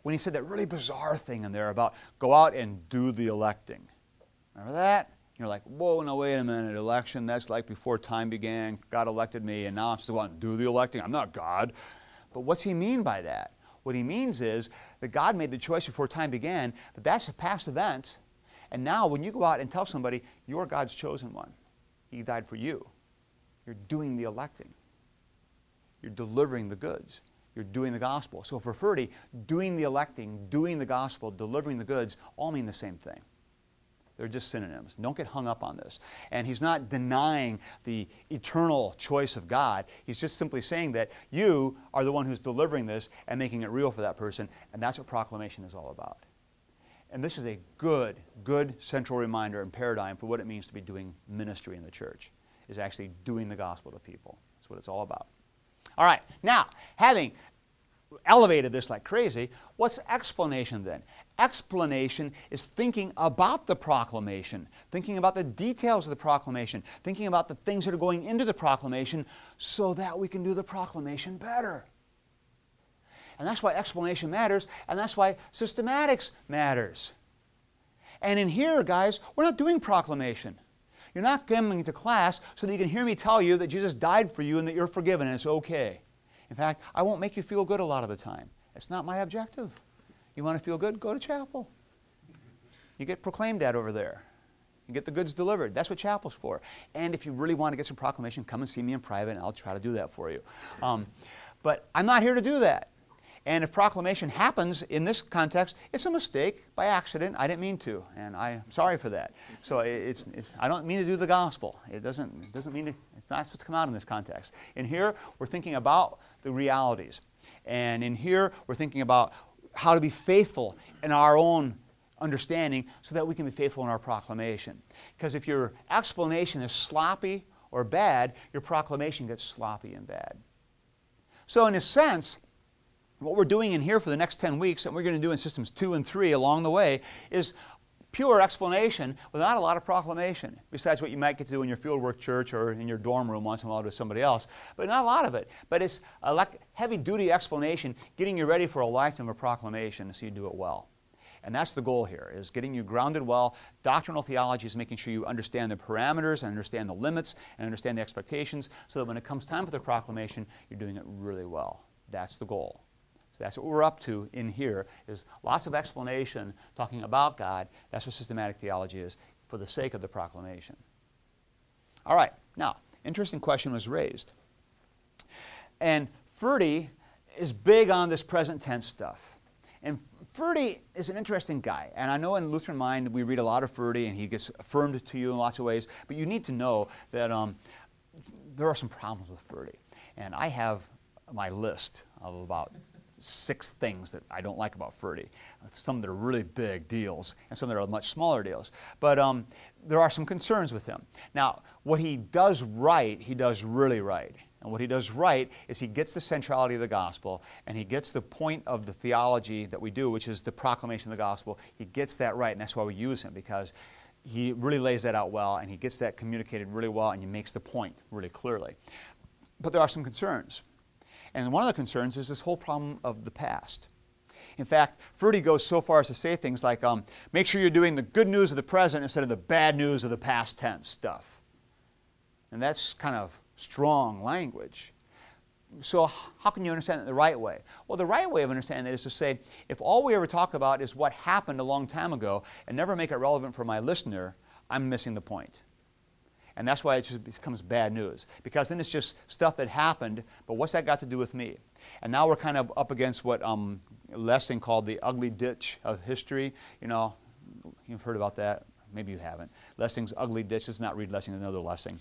when he said that really bizarre thing in there about go out and do the electing. Remember that? You're like, whoa, no, wait a minute, election, that's like before time began, God elected me, and now I'm still going to do the electing. I'm not God. But what's he mean by that? What he means is that God made the choice before time began, but that's a past event. And now when you go out and tell somebody, you're God's chosen one, he died for you, you're doing the electing. You're delivering the goods. You're doing the gospel. So for Ferdy, doing the electing, doing the gospel, delivering the goods, all mean the same thing. They're just synonyms. Don't get hung up on this. And he's not denying the eternal choice of God. He's just simply saying that you are the one who's delivering this and making it real for that person, and that's what proclamation is all about. And this is a good central reminder and paradigm for what it means to be doing ministry in the church, is actually doing the gospel to people. That's what it's all about. All right, now, having elevated this like crazy, what's explanation then? Explanation is thinking about the proclamation, thinking about the details of the proclamation, thinking about the things that are going into the proclamation so that we can do the proclamation better. And that's why explanation matters, and that's why systematics matters. And in here, guys, we're not doing proclamation. You're not coming to class so that you can hear me tell you that Jesus died for you and that you're forgiven and it's okay. In fact, I won't make you feel good a lot of the time. It's not my objective. You want to feel good? Go to chapel. You get proclaimed at over there. You get the goods delivered. That's what chapel's for. And if you really want to get some proclamation, come and see me in private and I'll try to do that for you. But I'm not here to do that. And if proclamation happens in this context, it's a mistake by accident. I didn't mean to, and I'm sorry for that. So I don't mean to do the gospel. It doesn't mean to, it's not supposed to come out in this context. In here, we're thinking about the realities. And in here, we're thinking about how to be faithful in our own understanding so that we can be faithful in our proclamation. Because if your explanation is sloppy or bad, your proclamation gets sloppy and bad. So in a sense, what we're doing in here for the next 10 weeks, and we're going to do in systems 2 and 3 along the way, is pure explanation without a lot of proclamation, besides what you might get to do in your fieldwork church or in your dorm room once in a while with somebody else. But not a lot of it. But it's a heavy-duty explanation, getting you ready for a lifetime of proclamation so you do it well. And that's the goal here, is getting you grounded well. Doctrinal theology is making sure you understand the parameters and understand the limits and understand the expectations so that when it comes time for the proclamation, you're doing it really well. That's the goal. So that's what we're up to in here, is lots of explanation talking about God. That's what systematic theology is for the sake of the proclamation. All right, now, interesting question was raised. And Ferdy is big on this present tense stuff. And Ferdy is an interesting guy. And I know in Lutheran Mind we read a lot of Ferdy and he gets affirmed to you in lots of ways. But you need to know that there are some problems with Ferdy. And I have my list of about 6 things that I don't like about Ferdy. Some that are really big deals and some that are much smaller deals. But there are some concerns with him. Now, what he does right, he does really right. And what he does right is he gets the centrality of the gospel and he gets the point of the theology that we do, which is the proclamation of the gospel. He gets that right, and that's why we use him, because he really lays that out well and he gets that communicated really well and he makes the point really clearly. But there are some concerns. And one of the concerns is this whole problem of the past. In fact, Ferdy goes so far as to say things like, make sure you're doing the good news of the present instead of the bad news of the past tense stuff. And that's kind of strong language. So how can you understand it the right way? Well, the right way of understanding it is to say, if all we ever talk about is what happened a long time ago and never make it relevant for my listener, I'm missing the point. And that's why it just becomes bad news. Because then it's just stuff that happened, but what's that got to do with me? And now we're kind of up against what Lessing called the ugly ditch of history. You know, you've heard about that. Maybe you haven't. Lessing's ugly ditch. Let's not read Lessing, another Lessing.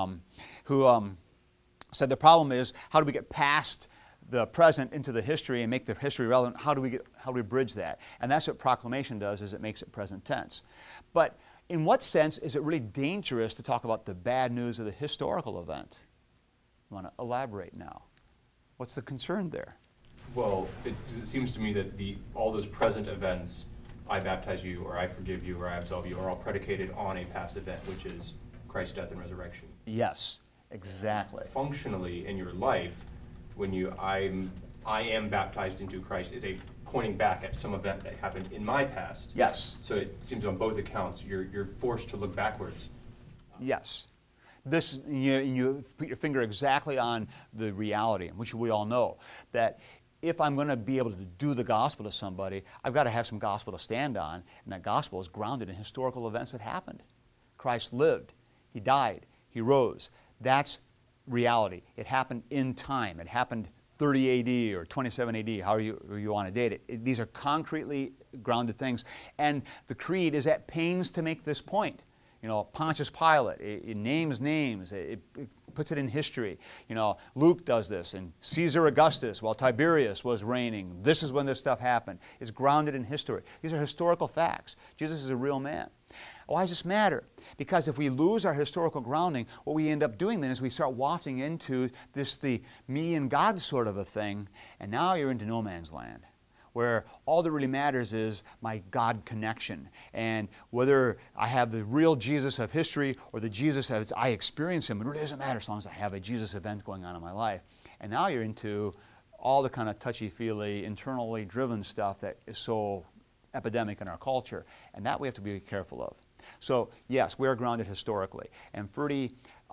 Who said the problem is, how do we get past the present into the history and make the history relevant? How do we bridge that? And that's what proclamation does, is it makes it present tense. But in what sense is it really dangerous to talk about the bad news of the historical event? I want to elaborate now. What's the concern there? Well, it seems to me that all those present events, I baptize you, or I forgive you, or I absolve you, are all predicated on a past event, which is Christ's death and resurrection. Yes, exactly. Functionally, in your life, when I am baptized into Christ, is a pointing back at some event that happened in my past. Yes. So it seems on both accounts, you're forced to look backwards. Yes. This, you put your finger exactly on the reality, which we all know, that if I'm going to be able to do the gospel to somebody, I've got to have some gospel to stand on, and that gospel is grounded in historical events that happened. Christ lived, He died, He rose. That's reality. It happened in time. It happened 30 AD or 27 AD, however you want to date it. These are concretely grounded things, and the Creed is at pains to make this point. You know, Pontius Pilate, it names names, it puts it in history. You know, Luke does this, and Caesar Augustus, while Tiberius was reigning, this is when this stuff happened. It's grounded in history. These are historical facts. Jesus is a real man. Why does this matter? Because if we lose our historical grounding, what we end up doing then is we start wafting into this the me and God sort of a thing, and now you're into no man's land, where all that really matters is my God connection. And whether I have the real Jesus of history or the Jesus as I experience Him, it really doesn't matter as long as I have a Jesus event going on in my life. And now you're into all the kind of touchy-feely, internally driven stuff that is so epidemic in our culture. And that we have to be careful of. So, yes, we are grounded historically. And Ferdie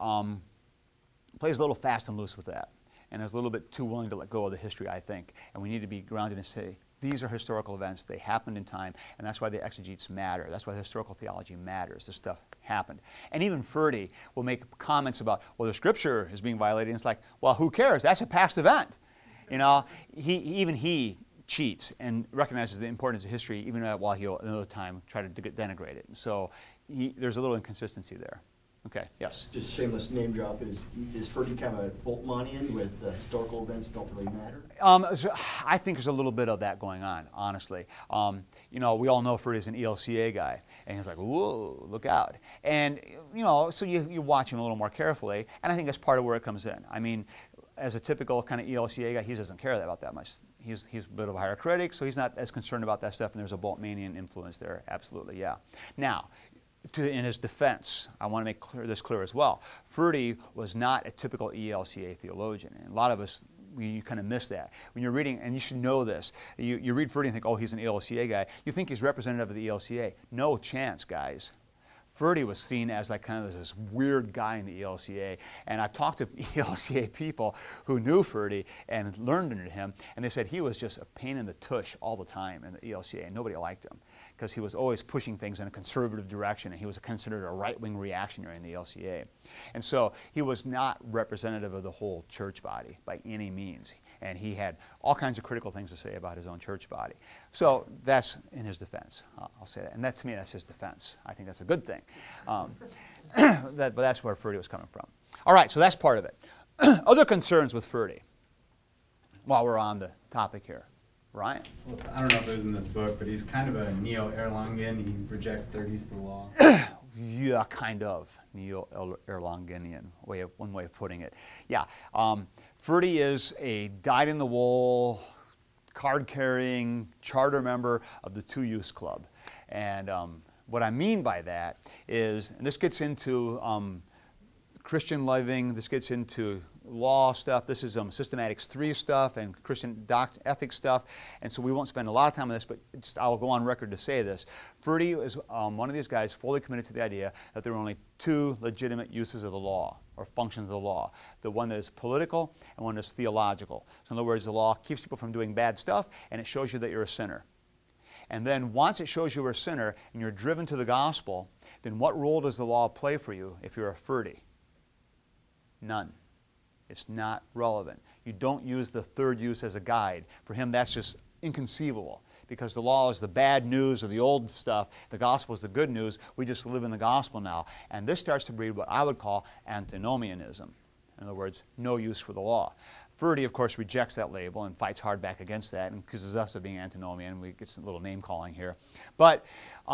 plays a little fast and loose with that, and is a little bit too willing to let go of the history, I think. And we need to be grounded and say, these are historical events. They happened in time, and that's why the exegetes matter. That's why the historical theology matters. This stuff happened. And even Ferdie will make comments about, well, the Scripture is being violated. And it's like, well, who cares? That's a past event. You know, even he cheats and recognizes the importance of history, even while he'll another time try to denigrate it. And so there's a little inconsistency there. Okay, yes? Just shameless name drop, is Ferdie kind of a Boltzmannian with historical events don't really matter? So I think there's a little bit of that going on, honestly. You know, we all know Ferdie's an ELCA guy, and he's like, whoa, look out. And, you know, so you watch him a little more carefully, and I think that's part of where it comes in. I mean, as a typical kind of ELCA guy, he doesn't care about that much. He's a bit of a higher critic, so he's not as concerned about that stuff, and there's a Boltzmannian influence there, absolutely, yeah. Now, in his defense, I want to make this clear as well. Ferdie was not a typical ELCA theologian, and a lot of us, you kind of miss that. When you're reading, and you should know this, you read Ferdie and think, oh, he's an ELCA guy. You think he's representative of the ELCA. No chance, guys. Ferdie was seen as like kind of this weird guy in the ELCA, and I've talked to ELCA people who knew Ferdie and learned under him, and they said he was just a pain in the tush all the time in the ELCA, and nobody liked him because he was always pushing things in a conservative direction, and he was considered a right-wing reactionary in the ELCA. And so he was not representative of the whole church body by any means, and he had all kinds of critical things to say about his own church body. So that's in his defense, I'll say that. And that, to me, that's his defense. I think that's a good thing. But that's where Ferdie was coming from. All right, so that's part of it. Other concerns with Ferdie, while we're on the topic here. Ryan? Well, I don't know if it was in this book, but he's kind of a neo-Erlangen. He rejects third use of the law. Yeah, kind of neo-Erlangenian, one way of putting it. Yeah, Ferdie is a dyed-in-the-wool, card-carrying charter member of the Two-Use Club. And what I mean by that is, and this gets into Christian living, this gets into law stuff, this is Systematics 3 stuff and Christian ethics stuff, and so we won't spend a lot of time on this, but I'll go on record to say this. Ferdie is one of these guys fully committed to the idea that there are only two legitimate uses of the law, or functions of the law. The one that is political and one that is theological. So in other words, the law keeps people from doing bad stuff, and it shows you that you're a sinner. And then once it shows you're a sinner and you're driven to the gospel, then what role does the law play for you if you're a Ferdie? None. It's not relevant. You don't use the third use as a guide. For him, that's just inconceivable, because the law is the bad news of the old stuff. The gospel is the good news. We just live in the gospel now. And this starts to breed what I would call antinomianism. In other words, no use for the law. Ferdie, of course, rejects that label and fights hard back against that and accuses us of being antinomian. We get some little name calling here. But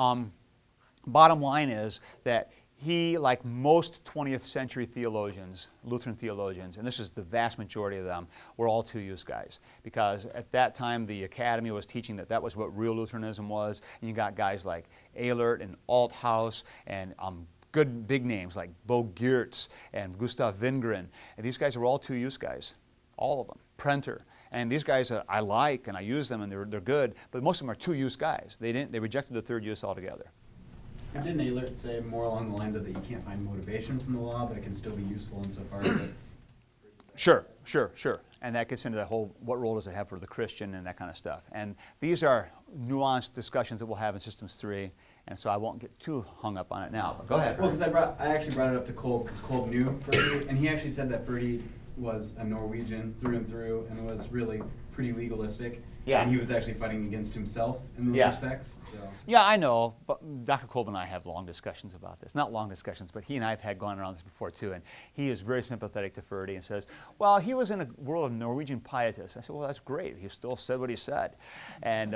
bottom line is that he, like most 20th century theologians, Lutheran theologians, and this is the vast majority of them, were all two-use guys. Because at that time, the academy was teaching that that was what real Lutheranism was. And you got guys like Ehlert and Althaus and good big names like Bo Geertz and Gustav Wingren. And these guys were all two-use guys, all of them. Prenter. And these guys I like and I use them and they're good, but most of them are two-use guys. They rejected the third use altogether. And didn't Ehlert say more along the lines of that you can't find motivation from the law, but it can still be useful insofar as it... Sure. And that gets into the whole, what role does it have for the Christian and that kind of stuff. And these are nuanced discussions that we'll have in Systems 3, and so I won't get too hung up on it now. But go ahead. Well, because I actually brought it up to Kolb, because Kolb knew Ferdy, and he actually said that Ferdy was a Norwegian through and through, and was really pretty legalistic. Yeah. And he was actually fighting against himself in those Yeah. respects. So. Yeah, I know, but Dr. Kolb and I have long discussions about this. Not long discussions, but he and I have had gone around this before too, and he is very sympathetic to Ferdy and says, well, he was in a world of Norwegian pietists. I said, well, that's great. He still said what he said. And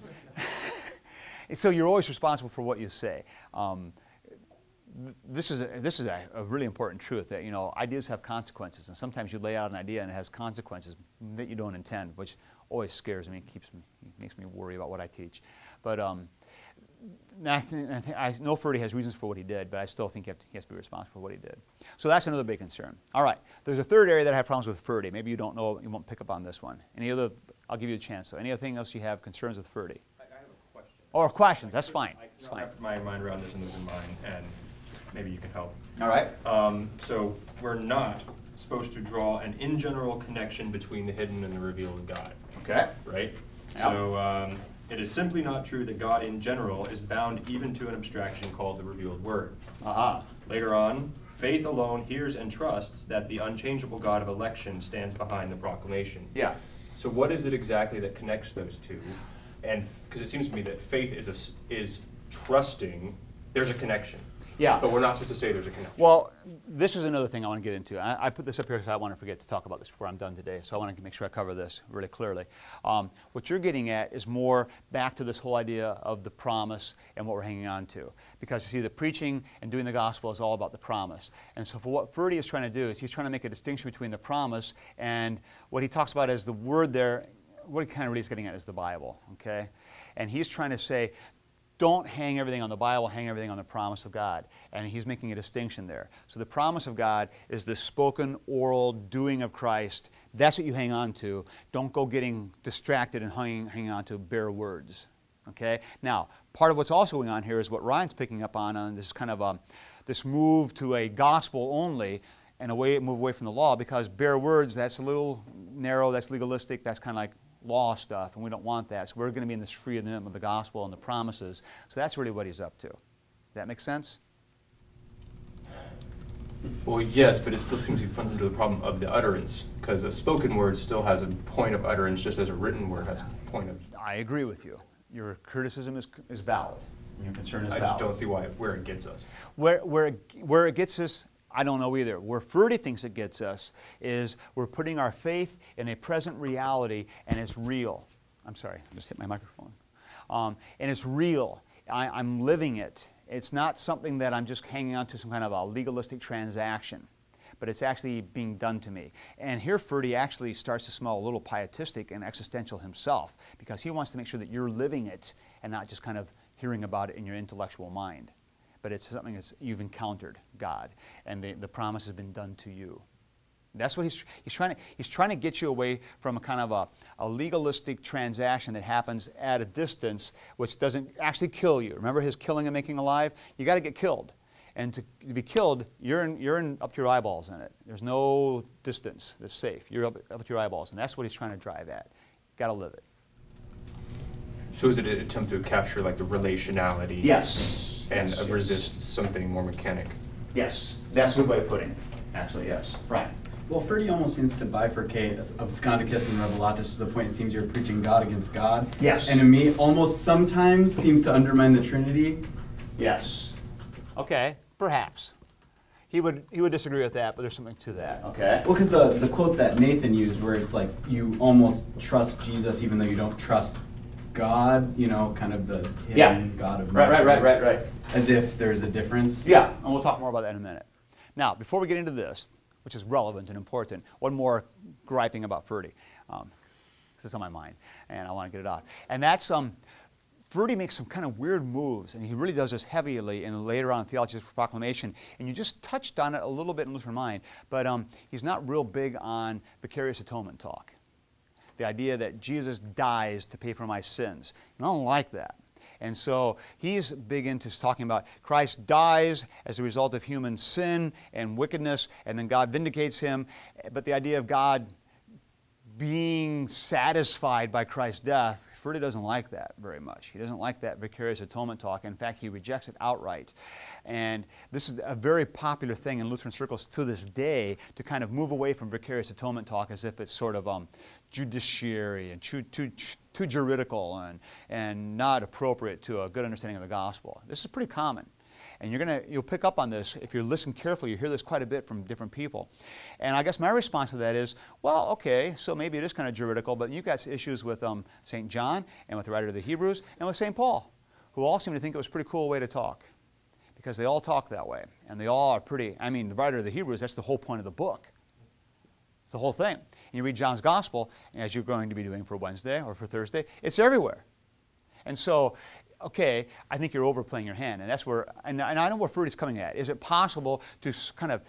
so you're always responsible for what you say. This is a really important truth that, you know, ideas have consequences, and sometimes you lay out an idea and it has consequences that you don't intend, which always scares me, makes me worry about what I teach. But I know Ferdy has reasons for what he did, but I still think he has to be responsible for what he did. So that's another big concern. All right, there's a third area that I have problems with Ferdy. Maybe you don't know, you won't pick up on this one. I'll give you a chance. So anything else you have concerns with Ferdy? I have a question. Or questions, that's fine. I can wrap my mind around this and losing mine, and maybe you can help. All right. So we're not supposed to draw an in general connection between the hidden and the revealed in God, Okay. right? Yeah. So it is simply not true that God in general is bound even to an abstraction called the revealed word. Uh-huh. Later on, faith alone hears and trusts that the unchangeable God of election stands behind the proclamation. Yeah. So what is it exactly that connects those two? And because it seems to me that faith is trusting there's a connection. Yeah. But we're not supposed to say there's a connection. Well, this is another thing I want to get into. I put this up here because I want to forget to talk about this before I'm done today, so I want to make sure I cover this really clearly. What you're getting at is more back to this whole idea of the promise and what we're hanging on to. Because you see, the preaching and doing the gospel is all about the promise. And so for what Ferdy is trying to do is he's trying to make a distinction between the promise and what he talks about as the word there, what he kind of really is getting at is the Bible, okay? And he's trying to say, don't hang everything on the Bible, hang everything on the promise of God. And he's making a distinction there. So the promise of God is the spoken, oral doing of Christ. That's what you hang on to. Don't go getting distracted and hanging on to bare words. Okay? Now, part of what's also going on here is what Ryan's picking up on this kind of this move to a gospel only and move away from the law, because bare words, that's a little narrow, that's legalistic, that's kind of like law stuff, and we don't want that. So we're going to be in this freedom of the gospel and the promises. So that's really what he's up to. Does that make sense? Well, yes, but it still seems he runs into the problem of the utterance, because a spoken word still has a point of utterance, just as a written word has a point of... I agree with you. Your criticism is valid. Your concern is I valid. just don't see where it gets us. Where it gets us, I don't know either. Where Ferdy thinks it gets us is we're putting our faith in a present reality, and it's real. I'm sorry, I just hit my microphone. And it's real. I'm living it. It's not something that I'm just hanging on to some kind of a legalistic transaction, but it's actually being done to me. And here Ferdy actually starts to smell a little pietistic and existential himself, because he wants to make sure that you're living it and not just kind of hearing about it in your intellectual mind. But it's something that you've encountered God, and the promise has been done to you. That's what he's trying to get you away from a kind of a legalistic transaction that happens at a distance, which doesn't actually kill you. Remember his killing and making alive? You got to get killed, and to be killed, you're in up to your eyeballs in it. There's no distance that's safe. You're up to your eyeballs, and that's what he's trying to drive at. Got to live it. So is it an attempt to capture like the relationality? Yes. And Yes, yes. resist something more mechanic? Yes, that's a good way of putting it. Actually, yes. Brian. Well, Ferdy almost seems to bifurcate abscondicus and revelatus to the point it seems you're preaching God against God. Yes. And to me, almost sometimes seems to undermine the Trinity. Yes. Okay, perhaps. He would disagree with that, but there's something to that. Okay. Well, because the quote that Nathan used, where it's like you almost trust Jesus even though you don't trust God, you know, kind of the hidden God of nature. Right. As if there's a difference. Yeah, and we'll talk more about that in a minute. Now, before we get into this, which is relevant and important, one more griping about Ferdy, because it's on my mind, and I want to get it off. And that's, Ferdy makes some kind of weird moves, and he really does this heavily in later on Theology for Proclamation, and you just touched on it a little bit in Lutheran Mind, but he's not real big on vicarious atonement talk. the idea that Jesus dies to pay for my sins. I don't like that. And so he's big into talking about Christ dies as a result of human sin and wickedness, and then God vindicates him. But the idea of God being satisfied by Christ's death, Furtick doesn't like that very much. He doesn't like that vicarious atonement talk. In fact, he rejects it outright. And this is a very popular thing in Lutheran circles to this day, to kind of move away from vicarious atonement talk as if it's sort of judiciary and too juridical and not appropriate to a good understanding of the gospel. This is pretty common. And you'll pick up on this if you listen carefully. You hear this quite a bit from different people. And I guess my response to that is, well, okay, so maybe it is kind of juridical, but you've got issues with St. John and with the writer of the Hebrews and with St. Paul, who all seem to think it was a pretty cool way to talk, because they all talk that way. And they all are pretty, I mean, the writer of the Hebrews, that's the whole point of the book. It's the whole thing. And you read John's Gospel, as you're going to be doing for Wednesday or for Thursday, it's everywhere. And so, okay, I think you're overplaying your hand, and that's where, and I know where Furtick's coming at. Is it possible to kind of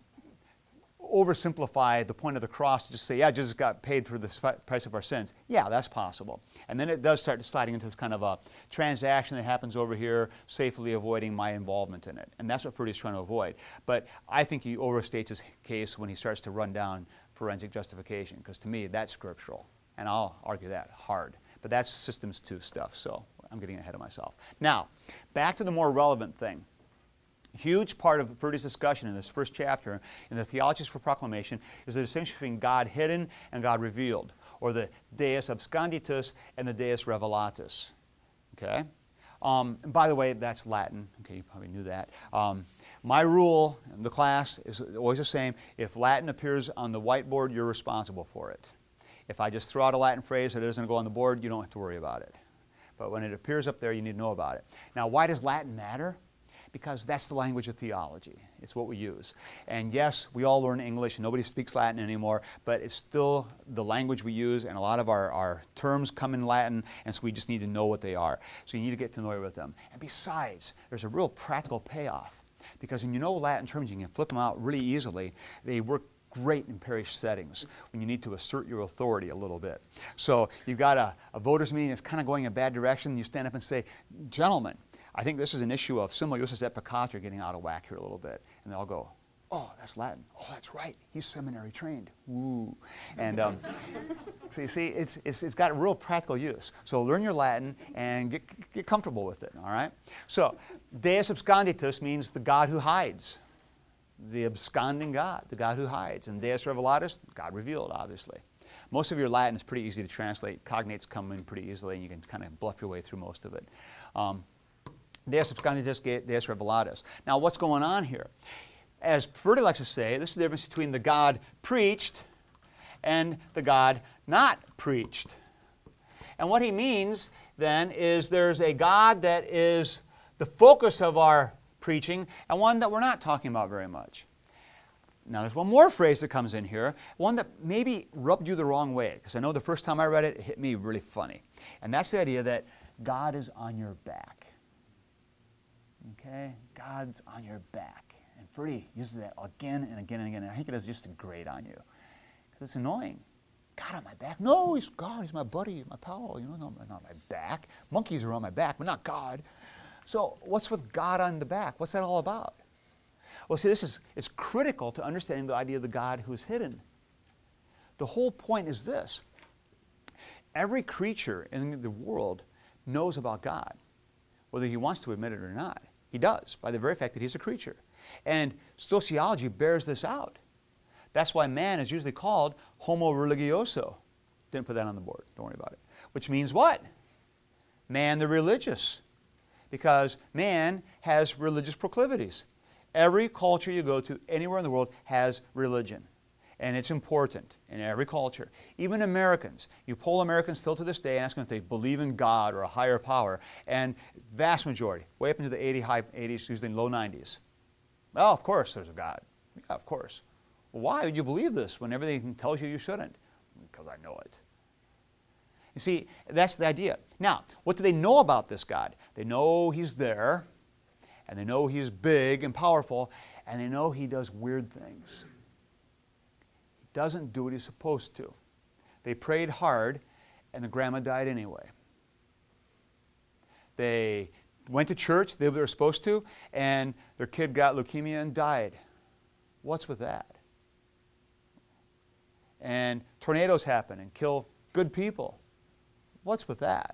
oversimplify the point of the cross to just say, yeah, Jesus got paid for the price of our sins? Yeah, that's possible. And then it does start sliding into this kind of a transaction that happens over here, safely avoiding my involvement in it. And that's what Furtick's trying to avoid. But I think he overstates his case when he starts to run down forensic justification, because to me, that's scriptural. And I'll argue that hard. But that's Systems 2 stuff, so I'm getting ahead of myself. Now, back to the more relevant thing. A huge part of Furtick's discussion in this first chapter in the Theologies for Proclamation is the distinction between God hidden and God revealed, or the Deus absconditus and the Deus revelatus. Okay? And by the way, that's Latin. Okay, you probably knew that. My rule in the class is always the same. If Latin appears on the whiteboard, you're responsible for it. If I just throw out a Latin phrase that doesn't go on the board, you don't have to worry about it. But when it appears up there, you need to know about it. Now, why does Latin matter? Because that's the language of theology. It's what we use. And yes, we all learn English. Nobody speaks Latin anymore, but it's still the language we use, and a lot of our terms come in Latin, and so we just need to know what they are. So you need to get familiar with them. And besides, there's a real practical payoff, because when you know Latin terms, you can flip them out really easily. They work great in parish settings when you need to assert your authority a little bit. So you've got a voters meeting that's kind of going in a bad direction. You stand up and say, gentlemen, I think this is an issue of simul justus et peccata getting out of whack here a little bit. And they all go, oh, that's Latin. Oh, that's right. He's seminary trained. Ooh. And so you see, it's got a real practical use. So learn your Latin and get comfortable with it, all right? So Deus absconditus means the God who hides. The absconding God, the God who hides. And Deus revelatus, God revealed, obviously. Most of your Latin is pretty easy to translate. Cognates come in pretty easily, and you can kind of bluff your way through most of it. Deus absconditus, Deus revelatus. Now, what's going on here? As Furtick likes to say, this is the difference between the God preached and the God not preached. And what he means, then, is there's a God that is the focus of our preaching, and one that we're not talking about very much. Now, there's one more phrase that comes in here, one that maybe rubbed you the wrong way, because I know the first time I read it, it hit me really funny. And that's the idea that God is on your back. Okay? God's on your back. And Furtick uses that again and again and again, and I think it does just a grate on you, because it's annoying. God on my back? No, he's God. He's my buddy, my pal. You know, not my back. Monkeys are on my back, but not God. So what's with God on the back? What's that all about? Well, see, it's critical to understanding the idea of the God who is hidden. The whole point is this. Every creature in the world knows about God, whether he wants to admit it or not. He does, by the very fact that he's a creature. And sociology bears this out. That's why man is usually called homo religioso. Didn't put that on the board. Don't worry about it. Which means what? Man the religious. Because man has religious proclivities. Every culture you go to anywhere in the world has religion. And it's important in every culture. Even Americans. You poll Americans still to this day and ask them if they believe in God or a higher power. And vast majority, way up into the high 80s, usually low 90s. Well, of course there's a God. Yeah, of course. Well, why would you believe this when everything tells you you shouldn't? Because I know it. You see, that's the idea. Now, what do they know about this God? They know he's there, and they know he's big and powerful, and they know he does weird things. He doesn't do what he's supposed to. They prayed hard, and the grandma died anyway. They went to church, they were supposed to, and their kid got leukemia and died. What's with that? And tornadoes happen and kill good people. What's with that?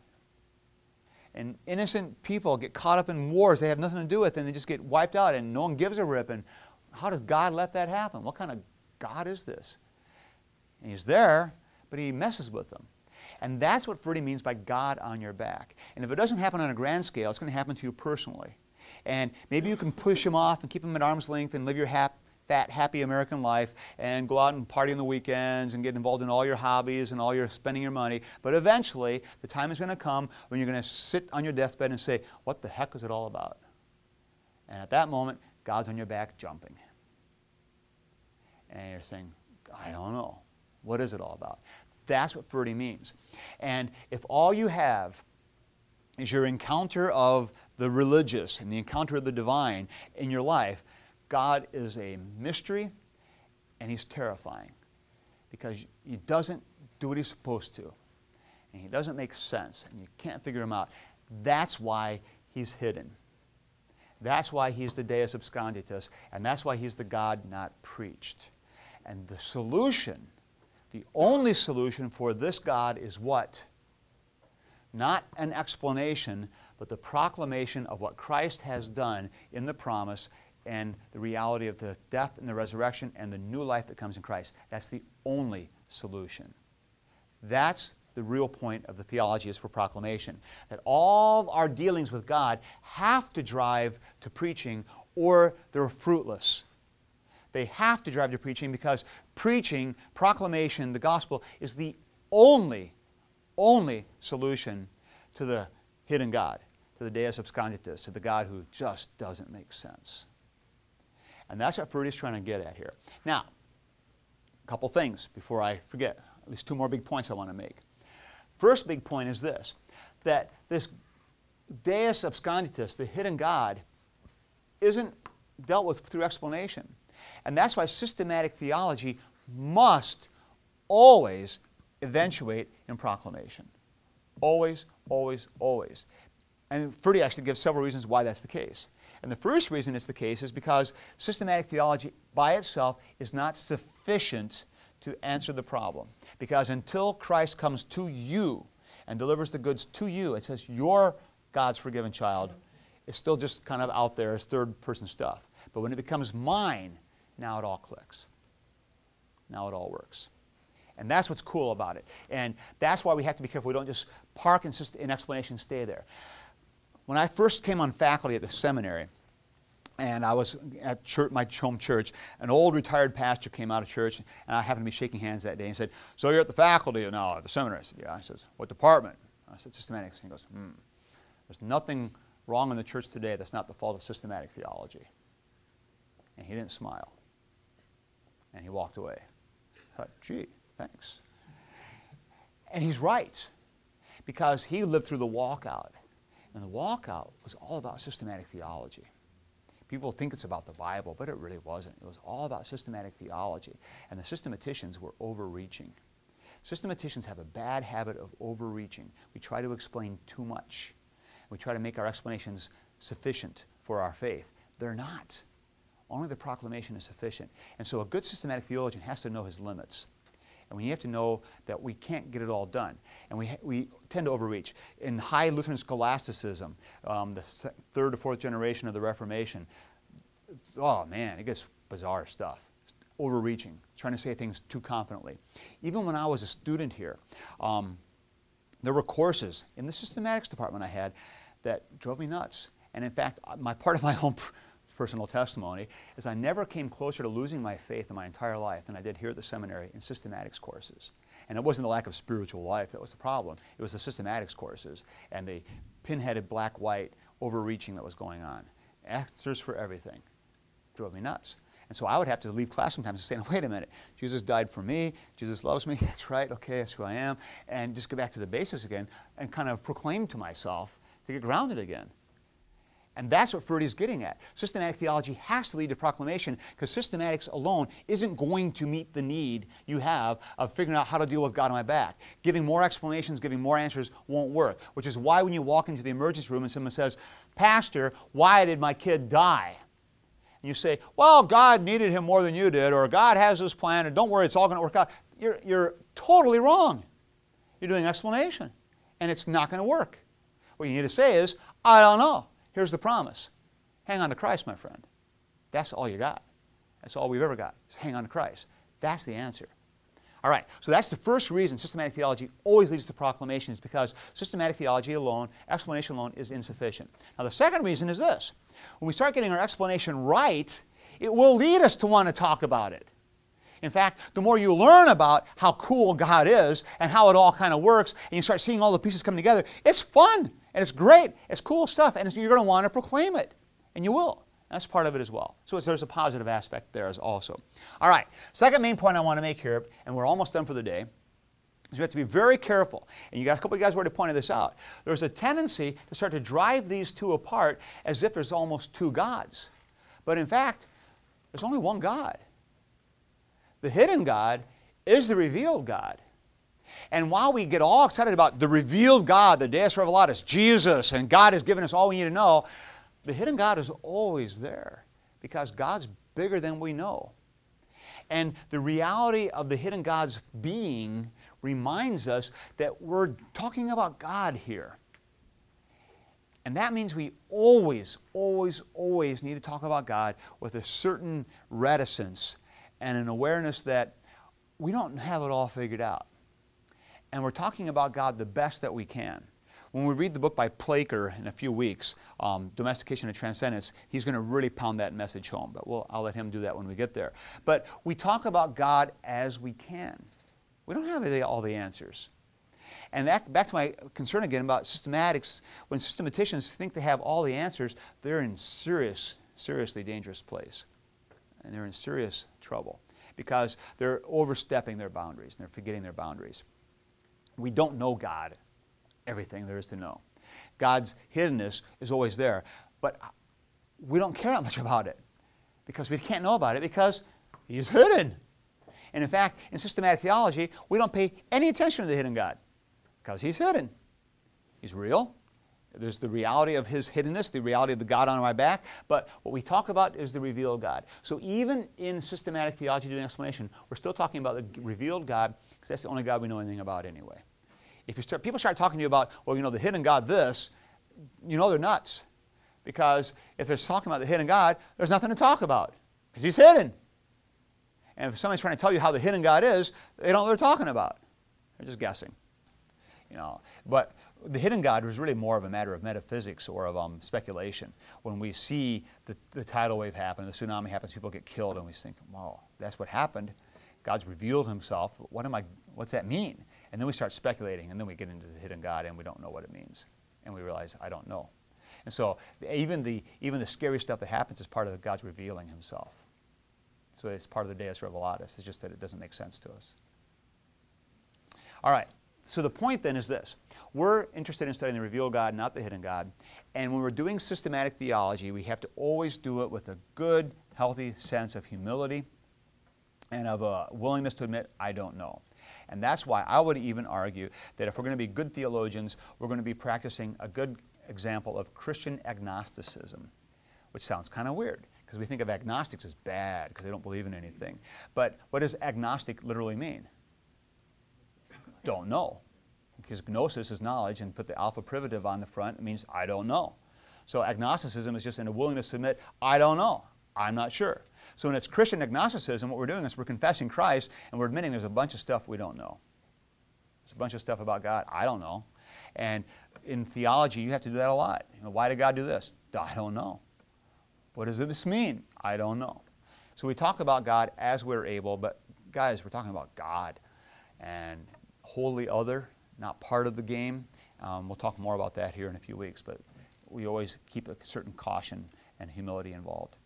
And innocent people get caught up in wars they have nothing to do with, and they just get wiped out, and no one gives a rip. And how does God let that happen? What kind of God is this? And He's there, but He messes with them. And that's what Ferdy means by God on your back. And if it doesn't happen on a grand scale, it's going to happen to you personally. And maybe you can push Him off and keep Him at arm's length and live your fat, happy American life and go out and party on the weekends and get involved in all your hobbies and all your spending your money. But eventually, the time is going to come when you're going to sit on your deathbed and say, what the heck is it all about? And at that moment, God's on your back jumping. And you're saying, I don't know. What is it all about? That's what Ferdy means. And if all you have is your encounter of the religious and the encounter of the divine in your life, God is a mystery, and He's terrifying because He doesn't do what He's supposed to, and He doesn't make sense, and you can't figure Him out. That's why He's hidden. That's why He's the Deus absconditus, and that's why He's the God not preached. And the solution, the only solution for this God is what? Not an explanation, but the proclamation of what Christ has done in the promise and the reality of the death and the resurrection and the new life that comes in Christ. That's the only solution. That's the real point of the theology is for proclamation. That all of our dealings with God have to drive to preaching or they're fruitless. They have to drive to preaching because preaching, proclamation, the gospel is the only solution to the hidden God, to the Deus absconditus, to the God who just doesn't make sense. And that's what Ferdy's trying to get at here. Now, a couple things before I forget. At least two more big points I want to make. First big point is this, that this Deus absconditus, the hidden God, isn't dealt with through explanation. And that's why systematic theology must always eventuate in proclamation. Always, always, always. And Ferdy actually gives several reasons why that's the case. And the first reason it's the case is because systematic theology by itself is not sufficient to answer the problem. Because until Christ comes to you and delivers the goods to you, it says you're God's forgiven child, it's still just kind of out there as third-person stuff. But when it becomes mine, now it all clicks. Now it all works. And that's what's cool about it. And that's why we have to be careful we don't just park in explanation and stay there. When I first came on faculty at the seminary, and I was at church, my home church, an old retired pastor came out of church, and I happened to be shaking hands that day, and he said, so you're at the faculty now at the seminary? I said, yeah. I said, what department? I said, systematics. And he goes, there's nothing wrong in the church today that's not the fault of systematic theology. And he didn't smile. And he walked away. I thought, gee, thanks. And he's right, because he lived through the walkout. And the walkout was all about systematic theology. People think it's about the Bible, but it really wasn't. It was all about systematic theology. And the systematicians were overreaching. Systematicians have a bad habit of overreaching. We try to explain too much. We try to make our explanations sufficient for our faith. They're not. Only the proclamation is sufficient. And so a good systematic theologian has to know his limits. And we have to know that we can't get it all done. And we tend to overreach. In high Lutheran scholasticism, the third or fourth generation of the Reformation, oh man, it gets bizarre stuff. Overreaching, trying to say things too confidently. Even when I was a student here, there were courses in the systematics department I had that drove me nuts. And in fact, part of my own personal testimony is I never came closer to losing my faith in my entire life than I did here at the seminary in systematics courses. And it wasn't the lack of spiritual life that was the problem. It was the systematics courses and the pinheaded black-white overreaching that was going on. Answers for everything. Drove me nuts. And so I would have to leave class sometimes and say, wait a minute, Jesus died for me, Jesus loves me, that's right, okay, that's who I am, and just go back to the basics again and kind of proclaim to myself to get grounded again. And that's what Ferdy's getting at. Systematic theology has to lead to proclamation because systematics alone isn't going to meet the need you have of figuring out how to deal with God on my back. Giving more explanations, giving more answers won't work, which is why when you walk into the emergency room and someone says, Pastor, why did my kid die? And you say, well, God needed him more than you did, or God has this plan, and don't worry, it's all going to work out. You're totally wrong. You're doing explanation, and it's not going to work. What you need to say is, I don't know. Here's the promise. Hang on to Christ, my friend. That's all you got. That's all we've ever got, is hang on to Christ. That's the answer. All right, so that's the first reason systematic theology always leads to proclamation, is because systematic theology alone, explanation alone, is insufficient. Now the second reason is this. When we start getting our explanation right, it will lead us to want to talk about it. In fact, the more you learn about how cool God is and how it all kind of works, and you start seeing all the pieces come together, it's fun. And it's great. It's cool stuff. And you're going to want to proclaim it. And you will. That's part of it as well. So there's a positive aspect there as also. All right. Second main point I want to make here, and we're almost done for the day, is we have to be very careful. And you got a couple of guys already pointed this out. There's a tendency to start to drive these two apart as if there's almost two gods. But in fact, there's only one God. The hidden God is the revealed God. And while we get all excited about the revealed God, the Deus Revelatus, Jesus, and God has given us all we need to know, the hidden God is always there because God's bigger than we know. And the reality of the hidden God's being reminds us that we're talking about God here. And that means we always, always, always need to talk about God with a certain reticence and an awareness that we don't have it all figured out. And we're talking about God the best that we can. When we read the book by Plaker in a few weeks, Domestication and Transcendence, he's going to really pound that message home. But I'll let him do that when we get there. But we talk about God as we can. We don't have all the answers. And that, back to my concern again about systematics, when systematicians think they have all the answers, they're in seriously dangerous place. And they're in serious trouble because they're overstepping their boundaries and they're forgetting their boundaries. We don't know God, everything there is to know. God's hiddenness is always there, but we don't care that much about it because we can't know about it because He's hidden. And in fact, in systematic theology, we don't pay any attention to the hidden God because He's hidden. He's real. There's the reality of His hiddenness, the reality of the God on my back, but what we talk about is the revealed God. So even in systematic theology doing explanation, we're still talking about the revealed God because that's the only God we know anything about anyway. If people start talking to you about, well, the hidden God this, they're nuts. Because if they're talking about the hidden God, there's nothing to talk about because He's hidden. And if somebody's trying to tell you how the hidden God is, they don't know what they're talking about. They're just guessing. But the hidden God was really more of a matter of metaphysics or of speculation. When we see the tidal wave happen, the tsunami happens, people get killed, and we think, wow, that's what happened. God's revealed Himself. What's that mean? And then we start speculating, and then we get into the hidden God, and we don't know what it means. And we realize, I don't know. And so even the scary stuff that happens is part of God's revealing Himself. So it's part of the Deus Revelatus. It's just that it doesn't make sense to us. All right. So the point then is this. We're interested in studying the revealed God, not the hidden God. And when we're doing systematic theology, we have to always do it with a good, healthy sense of humility and of a willingness to admit, I don't know. And that's why I would even argue that if we're going to be good theologians, we're going to be practicing a good example of Christian agnosticism, which sounds kind of weird because we think of agnostics as bad because they don't believe in anything. But what does agnostic literally mean? Don't know. Because gnosis is knowledge, and put the alpha privative on the front, it means I don't know. So agnosticism is just in a willingness to admit, I don't know. I'm not sure. So when it's Christian agnosticism, what we're doing is we're confessing Christ, and we're admitting there's a bunch of stuff we don't know. There's a bunch of stuff about God I don't know. And in theology, you have to do that a lot. Why did God do this? I don't know. What does this mean? I don't know. So we talk about God as we're able, but guys, we're talking about God and wholly other, not part of the game. We'll talk more about that here in a few weeks, but we always keep a certain caution and humility involved.